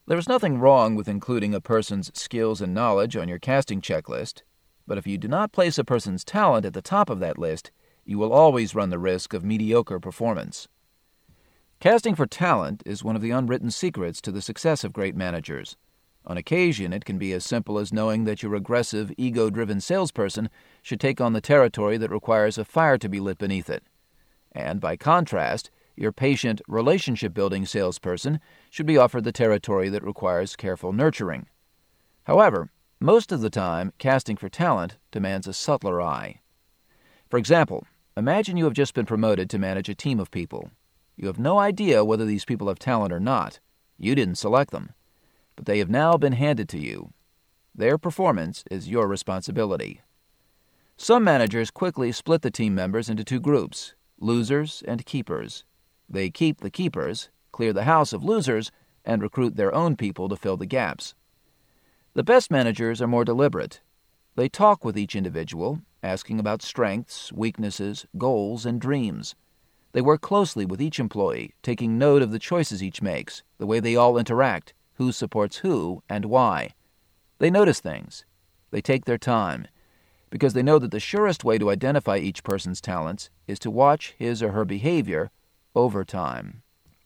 Speaker 2: There is nothing wrong with including a person's skills and knowledge on your casting checklist, but if you do not place a person's talent at the top of that list, you will always run the risk of mediocre performance. Casting for talent is one of the unwritten secrets to the success of great managers. On occasion, it can be as simple as knowing that your aggressive, ego-driven salesperson should take on the territory that requires a fire to be lit beneath it. And by contrast, your patient, relationship-building salesperson should be offered the territory that requires careful nurturing. However, most of the time, casting for talent demands a subtler eye. For example, imagine you have just been promoted to manage a team of people. You have no idea whether these people have talent or not. You didn't select them. But they have now been handed to you. Their performance is your responsibility. Some managers quickly split the team members into two groups, losers and keepers. They keep the keepers, clear the house of losers, and recruit their own people to fill the gaps. The best managers are more deliberate. They talk with each individual, asking about strengths, weaknesses, goals, and dreams. They work closely with each employee, taking note of the choices each makes, the way they all interact, who supports who, and why. They notice things. They take their time, because they know that the surest way to identify each person's talents is to watch his or her behavior over time.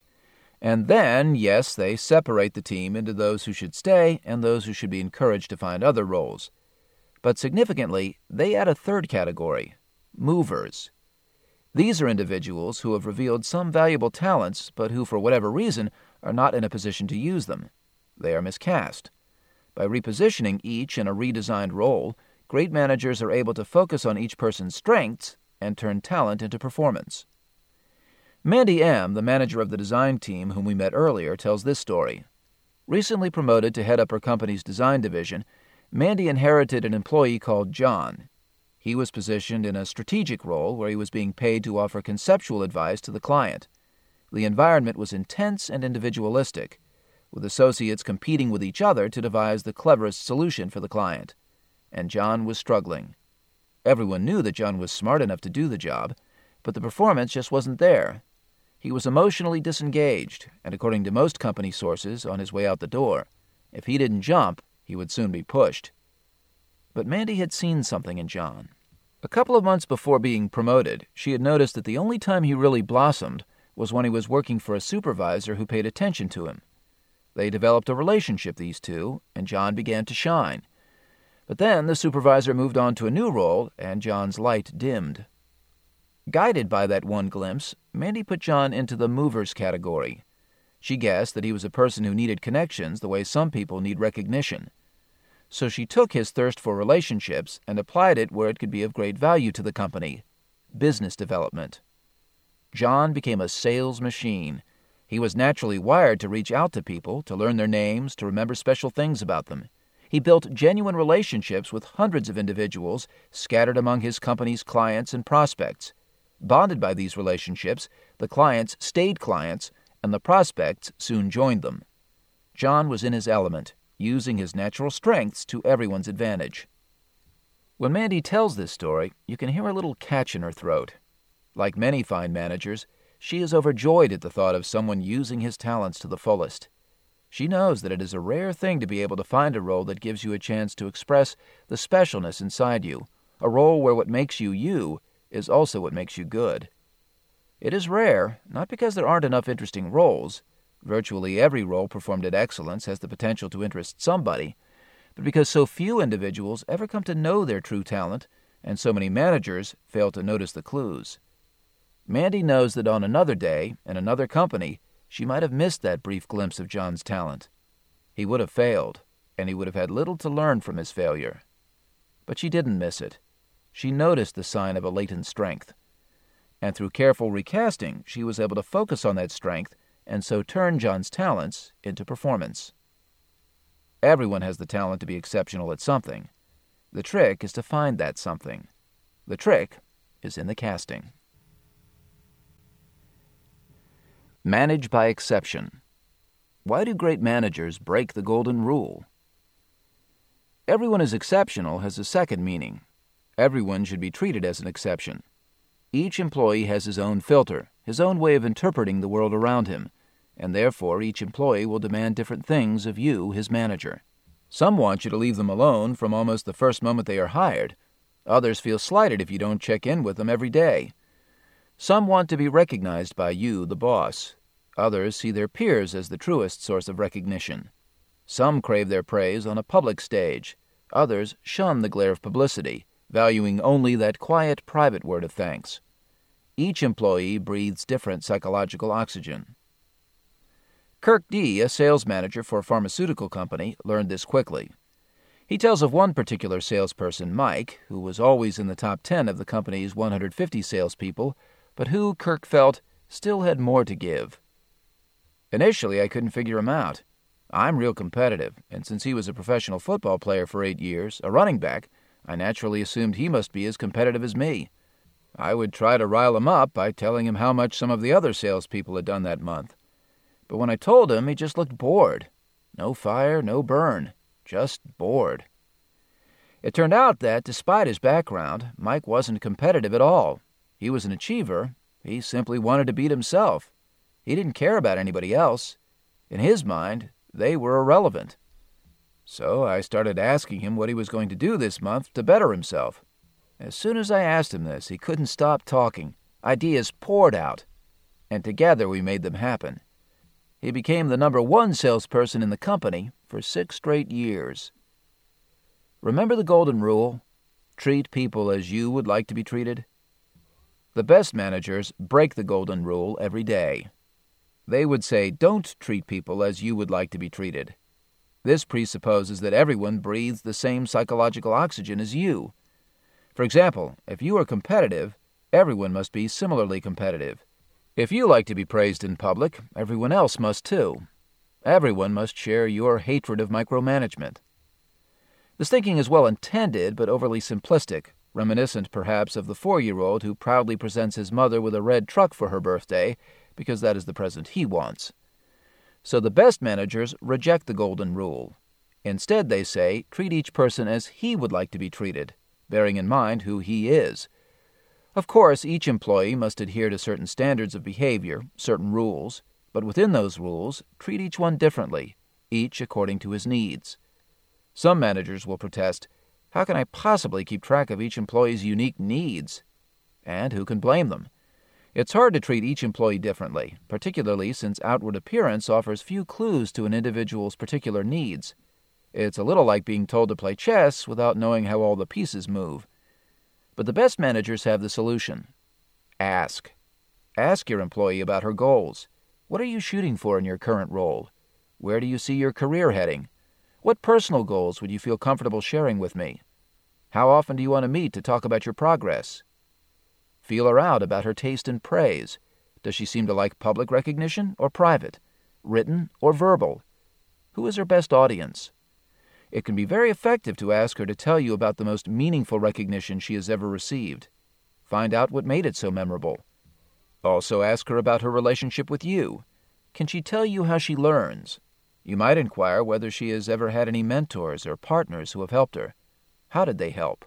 Speaker 2: And then, yes, they separate the team into those who should stay and those who should be encouraged to find other roles. But significantly, they add a third category, movers. These are individuals who have revealed some valuable talents, but who, for whatever reason, are not in a position to use them. They are miscast. By repositioning each in a redesigned role, great managers are able to focus on each person's strengths and turn talent into performance. Mandy M., the manager of the design team whom we met earlier, tells this story. Recently promoted to head up her company's design division, Mandy inherited an employee called John. He was positioned in a strategic role where he was being paid to offer conceptual advice to the client. The environment was intense and individualistic, with associates competing with each other to devise the cleverest solution for the client. And John was struggling. Everyone knew that John was smart enough to do the job, but the performance just wasn't there. He was emotionally disengaged, and according to most company sources, on his way out the door. If he didn't jump, he would soon be pushed. But Mandy had seen something in John. A couple of months before being promoted, she had noticed that the only time he really blossomed was when he was working for a supervisor who paid attention to him. They developed a relationship, these two, and John began to shine. But then the supervisor moved on to a new role, and John's light dimmed. Guided by that one glimpse, Mandy put John into the movers category. She guessed that he was a person who needed connections the way some people need recognition. So she took his thirst for relationships and applied it where it could be of great value to the company: business development. John became a sales machine. He was naturally wired to reach out to people, to learn their names, to remember special things about them. He built genuine relationships with hundreds of individuals scattered among his company's clients and prospects. Bonded by these relationships, the clients stayed clients, and the prospects soon joined them. John was in his element, using his natural strengths to everyone's advantage. When Mandy tells this story, you can hear a little catch in her throat. Like many fine managers, she is overjoyed at the thought of someone using his talents to the fullest. She knows that it is a rare thing to be able to find a role that gives you a chance to express the specialness inside you, a role where what makes you you is also what makes you good. It is rare, not because there aren't enough interesting roles. Virtually every role performed at excellence has the potential to interest somebody, but because so few individuals ever come to know their true talent, and so many managers fail to notice the clues. Mandy knows that on another day, in another company, she might have missed that brief glimpse of John's talent. He would have failed, and he would have had little to learn from his failure. But she didn't miss it. She noticed the sign of a latent strength. And through careful recasting, she was able to focus on that strength and so turn John's talents into performance. Everyone has the talent to be exceptional at something. The trick is to find that something. The trick is in the casting. Manage by exception. Why do great managers break the golden rule? Everyone is exceptional has a second meaning. Everyone should be treated as an exception. Each employee has his own filter, his own way of interpreting the world around him. and therefore each employee will demand different things of you, his manager. Some want you to leave them alone from almost the first moment they are hired. Others feel slighted if you don't check in with them every day. Some want to be recognized by you, the boss. Others see their peers as the truest source of recognition. Some crave their praise on a public stage. Others shun the glare of publicity, valuing only that quiet, private word of thanks. Each employee breathes different psychological oxygen. Kirk D., a sales manager for a pharmaceutical company, learned this quickly. He tells of one particular salesperson, Mike, who was always in the top 10 of the company's 150 salespeople, but who, Kirk felt, still had more to give. Initially, I couldn't figure him out. I'm real competitive, and since he was a professional football player for 8 years, a running back, I naturally assumed he must be as competitive as me. I would try to rile him up by telling him how much some of the other salespeople had done that month. But when I told him, he just looked bored. No fire, no burn. Just bored. It turned out that, despite his background, Mike wasn't competitive at all. He was an achiever. He simply wanted to beat himself. He didn't care about anybody else. In his mind, they were irrelevant. So I started asking him what he was going to do this month to better himself. As soon as I asked him this, he couldn't stop talking. Ideas poured out, and together we made them happen. He became the number 1 salesperson in the company for 6 straight years. Remember the golden rule? Treat people as you would like to be treated. The best managers break the golden rule every day. They would say, don't treat people as you would like to be treated. This presupposes that everyone breathes the same psychological oxygen as you. For example, if you are competitive, everyone must be similarly competitive. If you like to be praised in public, everyone else must too. Everyone must share your hatred of micromanagement. This thinking is well intended but overly simplistic, reminiscent perhaps of the 4-year-old who proudly presents his mother with a red truck for her birthday because that is the present he wants. So the best managers reject the golden rule. Instead, they say, treat each person as he would like to be treated, bearing in mind who he is. Of course, each employee must adhere to certain standards of behavior, certain rules, but within those rules, treat each one differently, each according to his needs. Some managers will protest, how can I possibly keep track of each employee's unique needs? And who can blame them? It's hard to treat each employee differently, particularly since outward appearance offers few clues to an individual's particular needs. It's a little like being told to play chess without knowing how all the pieces move. But the best managers have the solution. Ask. Ask your employee about her goals. What are you shooting for in your current role? Where do you see your career heading? What personal goals would you feel comfortable sharing with me? How often do you want to meet to talk about your progress? Feel her out about her taste in praise. Does she seem to like public recognition or private? Written or verbal? Who is her best audience? It can be very effective to ask her to tell you about the most meaningful recognition she has ever received. Find out what made it so memorable. Also ask her about her relationship with you. Can she tell you how she learns? You might inquire whether she has ever had any mentors or partners who have helped her. How did they help?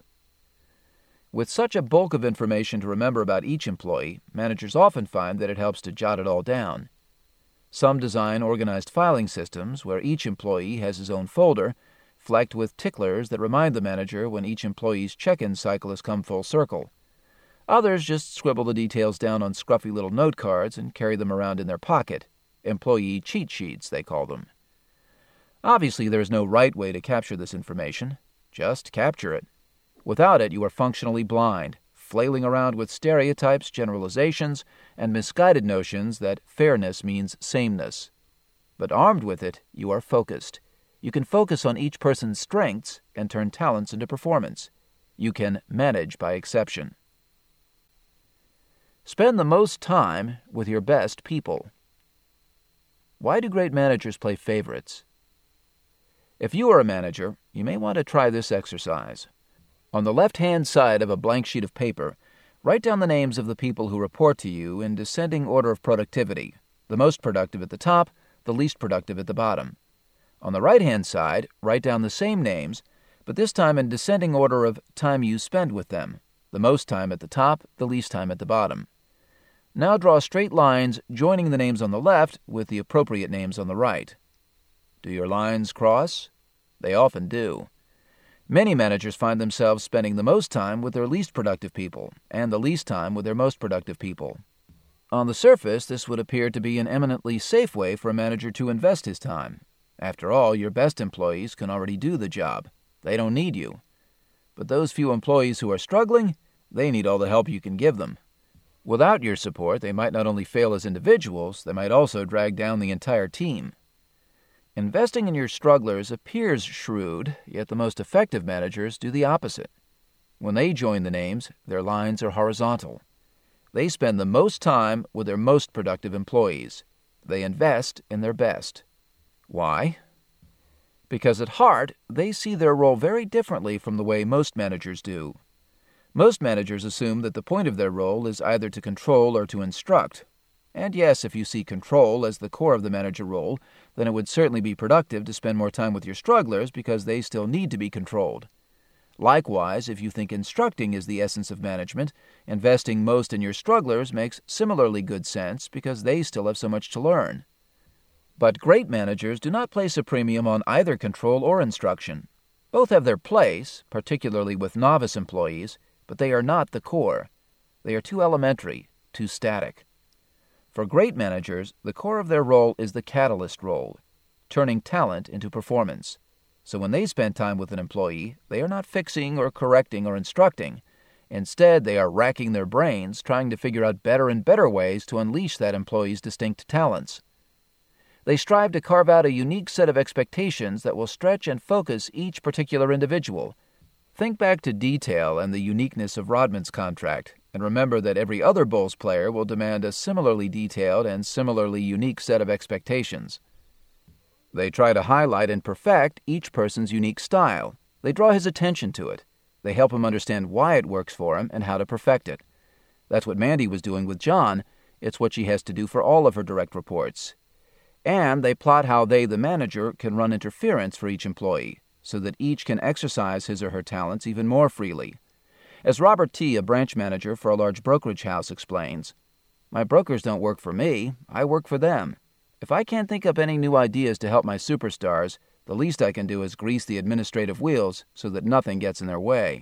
Speaker 2: With such a bulk of information to remember about each employee, managers often find that it helps to jot it all down. Some design organized filing systems where each employee has his own folder, flecked with ticklers that remind the manager when each employee's check-in cycle has come full circle. Others just scribble the details down on scruffy little note cards and carry them around in their pocket. Employee cheat sheets, they call them. Obviously, there is no right way to capture this information. Just capture it. Without it, you are functionally blind, flailing around with stereotypes, generalizations, and misguided notions that fairness means sameness. But armed with it, you are focused. You can focus on each person's strengths and turn talents into performance. You can manage by exception. Spend the most time with your best people. Why do great managers play favorites? If you are a manager, you may want to try this exercise. On the left-hand side of a blank sheet of paper, write down the names of the people who report to you in descending order of productivity, the most productive at the top, the least productive at the bottom. On the right-hand side, write down the same names, but this time in descending order of time you spend with them, the most time at the top, the least time at the bottom. Now draw straight lines joining the names on the left with the appropriate names on the right. Do your lines cross? They often do. Many managers find themselves spending the most time with their least productive people and the least time with their most productive people. On the surface, this would appear to be an eminently safe way for a manager to invest his time. After all, your best employees can already do the job. They don't need you. But those few employees who are struggling, they need all the help you can give them. Without your support, they might not only fail as individuals, they might also drag down the entire team. Investing in your strugglers appears shrewd, yet the most effective managers do the opposite. When they join the names, their lines are horizontal. They spend the most time with their most productive employees. They invest in their best. Why? Because at heart, they see their role very differently from the way most managers do. Most managers assume that the point of their role is either to control or to instruct. And yes, if you see control as the core of the manager role, then it would certainly be productive to spend more time with your strugglers because they still need to be controlled. Likewise, if you think instructing is the essence of management, investing most in your strugglers makes similarly good sense because they still have so much to learn. But great managers do not place a premium on either control or instruction. Both have their place, particularly with novice employees, but they are not the core. They are too elementary, too static. For great managers, the core of their role is the catalyst role, turning talent into performance. So when they spend time with an employee, they are not fixing or correcting or instructing. Instead, they are racking their brains trying to figure out better and better ways to unleash that employee's distinct talents. They strive to carve out a unique set of expectations that will stretch and focus each particular individual. Think back to detail and the uniqueness of Rodman's contract, and remember that every other Bulls player will demand a similarly detailed and similarly unique set of expectations. They try to highlight and perfect each person's unique style. They draw his attention to it. They help him understand why it works for him and how to perfect it. That's what Mandy was doing with John. It's what she has to do for all of her direct reports. And they plot how they, the manager, can run interference for each employee, so that each can exercise his or her talents even more freely. As Robert T., a branch manager for a large brokerage house, explains, "My brokers don't work for me, I work for them. If I can't think up any new ideas to help my superstars, the least I can do is grease the administrative wheels so that nothing gets in their way."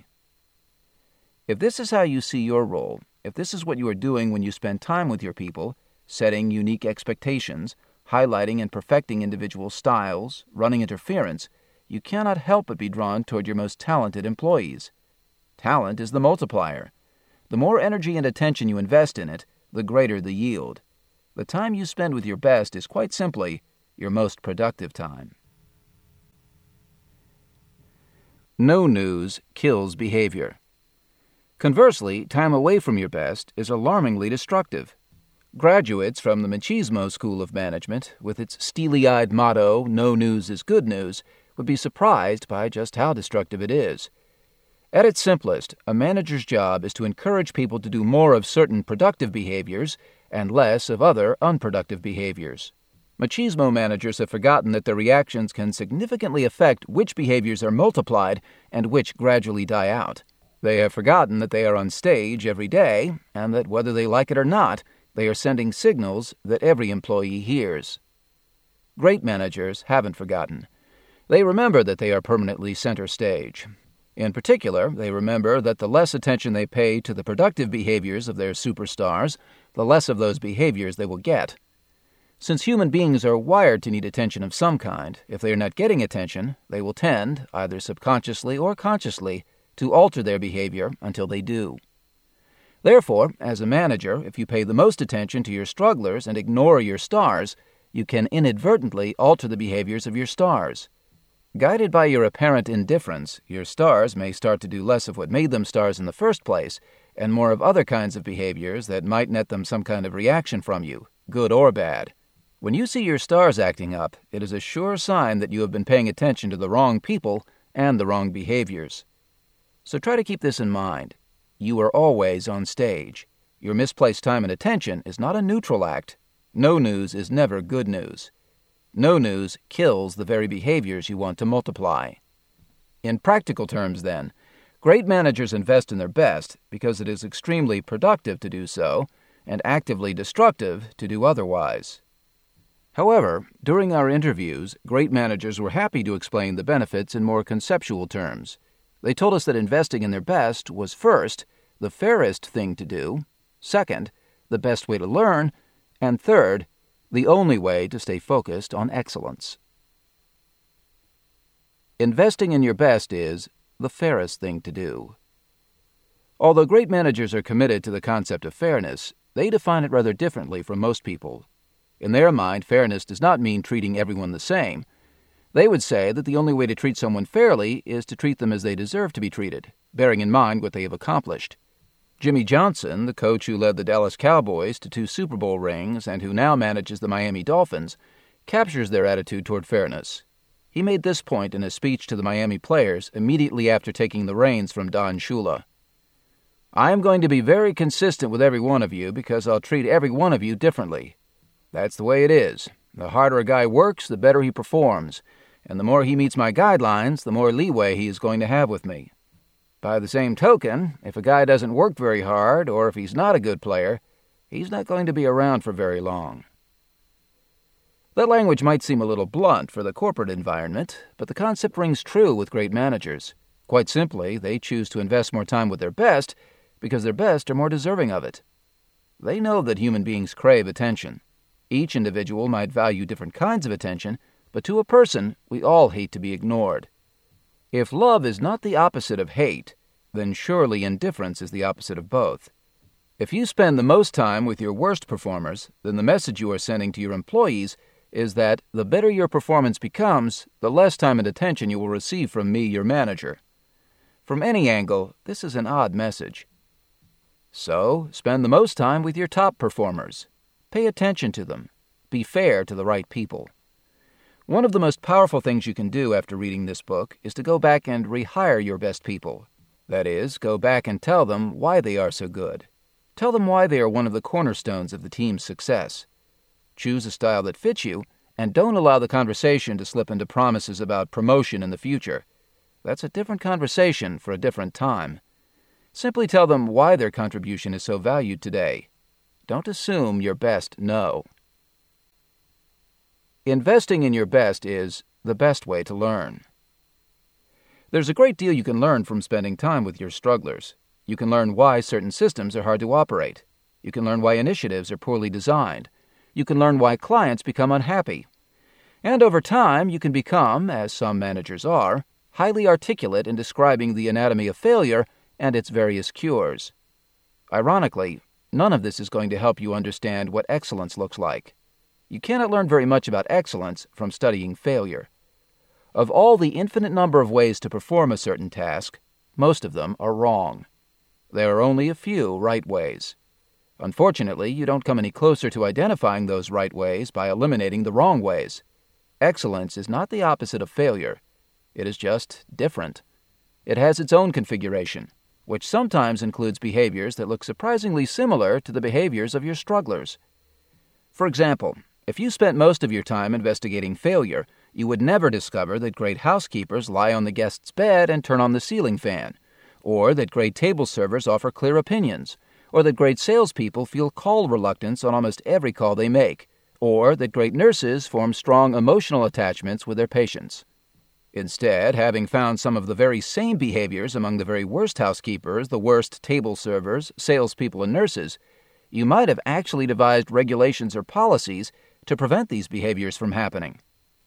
Speaker 2: If this is how you see your role, if this is what you are doing when you spend time with your people, setting unique expectations, highlighting and perfecting individual styles, running interference, you cannot help but be drawn toward your most talented employees. Talent is the multiplier. The more energy and attention you invest in it, the greater the yield. The time you spend with your best is quite simply your most productive time. No news kills behavior. Conversely, time away from your best is alarmingly destructive. Graduates from the Machismo School of Management, with its steely-eyed motto, "No news is good news," would be surprised by just how destructive it is. At its simplest, a manager's job is to encourage people to do more of certain productive behaviors and less of other unproductive behaviors. Machismo managers have forgotten that their reactions can significantly affect which behaviors are multiplied and which gradually die out. They have forgotten that they are on stage every day and that whether they like it or not, they are sending signals that every employee hears. Great managers haven't forgotten. They remember that they are permanently center stage. In particular, they remember that the less attention they pay to the productive behaviors of their superstars, the less of those behaviors they will get. Since human beings are wired to need attention of some kind, if they are not getting attention, they will tend, either subconsciously or consciously, to alter their behavior until they do. Therefore, as a manager, if you pay the most attention to your strugglers and ignore your stars, you can inadvertently alter the behaviors of your stars. Guided by your apparent indifference, your stars may start to do less of what made them stars in the first place, and more of other kinds of behaviors that might net them some kind of reaction from you, good or bad. When you see your stars acting up, it is a sure sign that you have been paying attention to the wrong people and the wrong behaviors. So try to keep this in mind. You are always on stage. Your misplaced time and attention is not a neutral act. No news is never good news. No news kills the very behaviors you want to multiply. In practical terms, then, great managers invest in their best because it is extremely productive to do so, and actively destructive to do otherwise. However, during our interviews, great managers were happy to explain the benefits in more conceptual terms. They told us that investing in their best was first, the fairest thing to do, second, the best way to learn, and third, the only way to stay focused on excellence. Investing in your best is the fairest thing to do. Although great managers are committed to the concept of fairness, they define it rather differently from most people. In their mind, fairness does not mean treating everyone the same. They would say that the only way to treat someone fairly is to treat them as they deserve to be treated, bearing in mind what they have accomplished. Jimmy Johnson, the coach who led the Dallas Cowboys to 2 Super Bowl rings and who now manages the Miami Dolphins, captures their attitude toward fairness. He made this point in a speech to the Miami players immediately after taking the reins from Don Shula. "I am going to be very consistent with every one of you because I'll treat every one of you differently. That's the way it is. The harder a guy works, the better he performs, and the more he meets my guidelines, the more leeway he is going to have with me. By the same token, if a guy doesn't work very hard, or if he's not a good player, he's not going to be around for very long." That language might seem a little blunt for the corporate environment, but the concept rings true with great managers. Quite simply, they choose to invest more time with their best because their best are more deserving of it. They know that human beings crave attention. Each individual might value different kinds of attention, but to a person, we all hate to be ignored. If love is not the opposite of hate, then surely indifference is the opposite of both. If you spend the most time with your worst performers, then the message you are sending to your employees is that the better your performance becomes, the less time and attention you will receive from me, your manager. From any angle, this is an odd message. So, spend the most time with your top performers. Pay attention to them. Be fair to the right people. One of the most powerful things you can do after reading this book is to go back and rehire your best people. That is, go back and tell them why they are so good. Tell them why they are one of the cornerstones of the team's success. Choose a style that fits you, and don't allow the conversation to slip into promises about promotion in the future. That's a different conversation for a different time. Simply tell them why their contribution is so valued today. Don't assume your best know. Investing in your best is the best way to learn. There's a great deal you can learn from spending time with your strugglers. You can learn why certain systems are hard to operate. You can learn why initiatives are poorly designed. You can learn why clients become unhappy. And over time, you can become, as some managers are, highly articulate in describing the anatomy of failure and its various cures. Ironically, none of this is going to help you understand what excellence looks like. You cannot learn very much about excellence from studying failure. Of all the infinite number of ways to perform a certain task, most of them are wrong. There are only a few right ways. Unfortunately, you don't come any closer to identifying those right ways by eliminating the wrong ways. Excellence is not the opposite of failure. It is just different. It has its own configuration, which sometimes includes behaviors that look surprisingly similar to the behaviors of your strugglers. For example, if you spent most of your time investigating failure, you would never discover that great housekeepers lie on the guest's bed and turn on the ceiling fan, or that great table servers offer clear opinions, or that great salespeople feel call reluctance on almost every call they make, or that great nurses form strong emotional attachments with their patients. Instead, having found some of the very same behaviors among the very worst housekeepers, the worst table servers, salespeople, and nurses, you might have actually devised regulations or policies to prevent these behaviors from happening.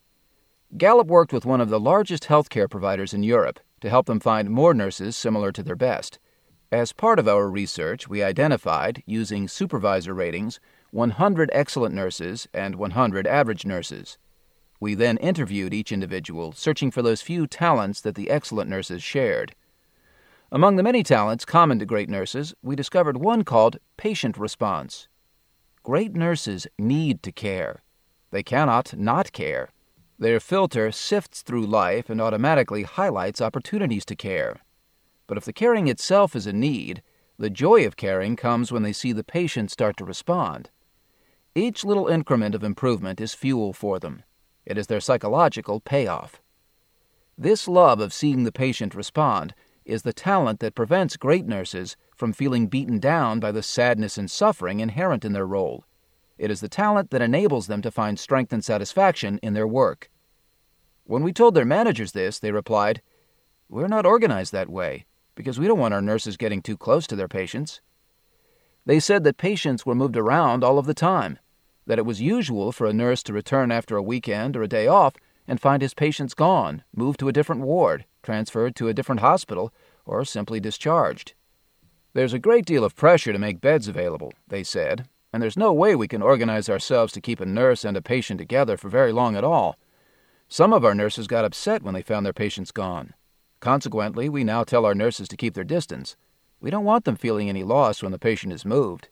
Speaker 2: Gallup worked with one of the largest healthcare providers in Europe to help them find more nurses similar to their best. As part of our research, we identified, using supervisor ratings, 100 excellent nurses and 100 average nurses. We then interviewed each individual, searching for those few talents that the excellent nurses shared. Among the many talents common to great nurses, we discovered one called patient response. Great nurses need to care. They cannot not care. Their filter sifts through life and automatically highlights opportunities to care. But if the caring itself is a need, the joy of caring comes when they see the patient start to respond. Each little increment of improvement is fuel for them. It is their psychological payoff. This love of seeing the patient respond is the talent that prevents great nurses from feeling beaten down by the sadness and suffering inherent in their role. It is the talent that enables them to find strength and satisfaction in their work. When we told their managers this, they replied, "We're not organized that way, because we don't want our nurses getting too close to their patients." They said that patients were moved around all of the time, that it was usual for a nurse to return after a weekend or a day off and find his patients gone, moved to a different ward, transferred to a different hospital, or simply discharged. "There's a great deal of pressure to make beds available," they said, "and there's no way we can organize ourselves to keep a nurse and a patient together for very long at all. Some of our nurses got upset when they found their patients gone. Consequently, we now tell our nurses to keep their distance. We don't want them feeling any loss when the patient is moved."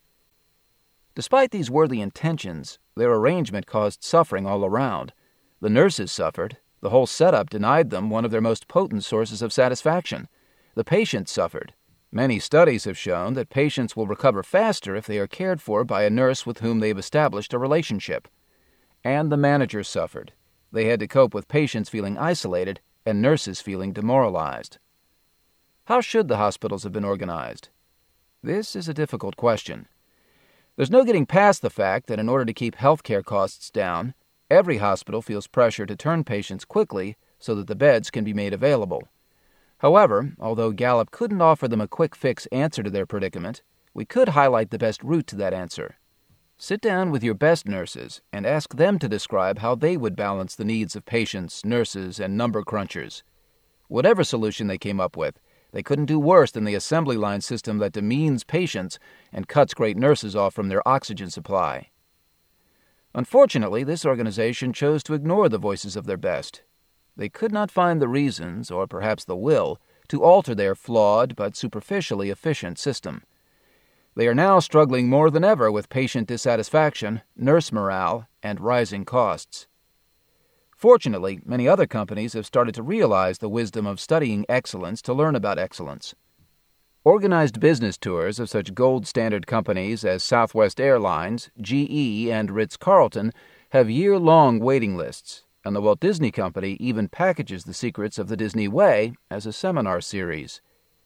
Speaker 2: Despite these worthy intentions, their arrangement caused suffering all around. The nurses suffered. The whole setup denied them one of their most potent sources of satisfaction. The patients suffered. Many studies have shown that patients will recover faster if they are cared for by a nurse with whom they have established a relationship. And the managers suffered. They had to cope with patients feeling isolated and nurses feeling demoralized. How should the hospitals have been organized? This is a difficult question. There's no getting past the fact that in order to keep healthcare costs down, every hospital feels pressure to turn patients quickly so that the beds can be made available. However, although Gallup couldn't offer them a quick-fix answer to their predicament, we could highlight the best route to that answer. Sit down with your best nurses and ask them to describe how they would balance the needs of patients, nurses, and number crunchers. Whatever solution they came up with, they couldn't do worse than the assembly line system that demeans patients and cuts great nurses off from their oxygen supply. Unfortunately, this organization chose to ignore the voices of their best. They could not find the reasons, or perhaps the will, to alter their flawed but superficially efficient system. They are now struggling more than ever with patient dissatisfaction, nurse morale, and rising costs. Fortunately, many other companies have started to realize the wisdom of studying excellence to learn about excellence. Organized business tours of such gold standard companies as Southwest Airlines, GE, and Ritz-Carlton have year-long waiting lists, and the Walt Disney Company even packages the secrets of the Disney Way as a seminar series.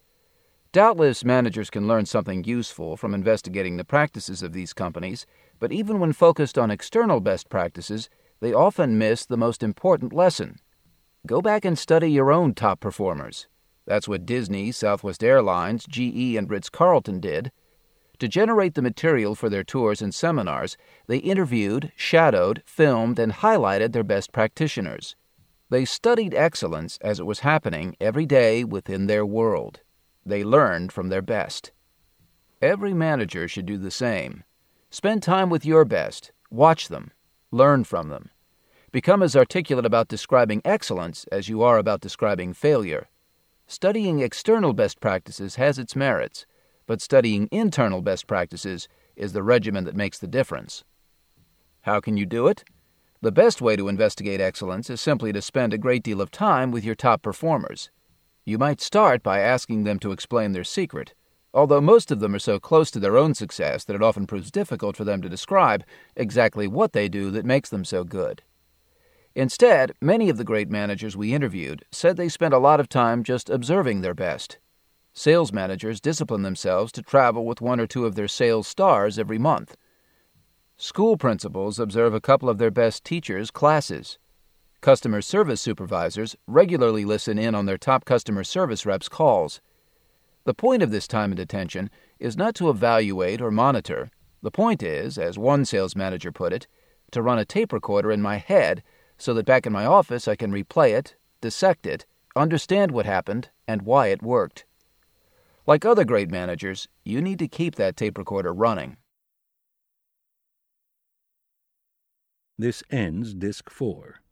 Speaker 2: Doubtless, managers can learn something useful from investigating the practices of these companies, but even when focused on external best practices, they often miss the most important lesson. Go back and study your own top performers. That's what Disney, Southwest Airlines, GE, and Ritz-Carlton did. To generate the material for their tours and seminars, they interviewed, shadowed, filmed, and highlighted their best practitioners. They studied excellence as it was happening every day within their world. They learned from their best. Every manager should do the same. Spend time with your best. Watch them. Learn from them. Become as articulate about describing excellence as you are about describing failure. Studying external best practices has its merits, but studying internal best practices is the regimen that makes the difference. How can you do it? The best way to investigate excellence is simply to spend a great deal of time with your top performers. You might start by asking them to explain their secret, although most of them are so close to their own success that it often proves difficult for them to describe exactly what they do that makes them so good. Instead, many of the great managers we interviewed said they spent a lot of time just observing their best. Sales managers discipline themselves to travel with one or two of their sales stars every month. School principals observe a couple of their best teachers' classes. Customer service supervisors regularly listen in on their top customer service reps' calls. The point of this time and attention is not to evaluate or monitor. The point is, as one sales manager put it, to run a tape recorder in my head so that back in my office I can replay it, dissect it, understand what happened, and why it worked. Like other great managers, you need to keep that tape recorder running.
Speaker 1: This ends Disc 4.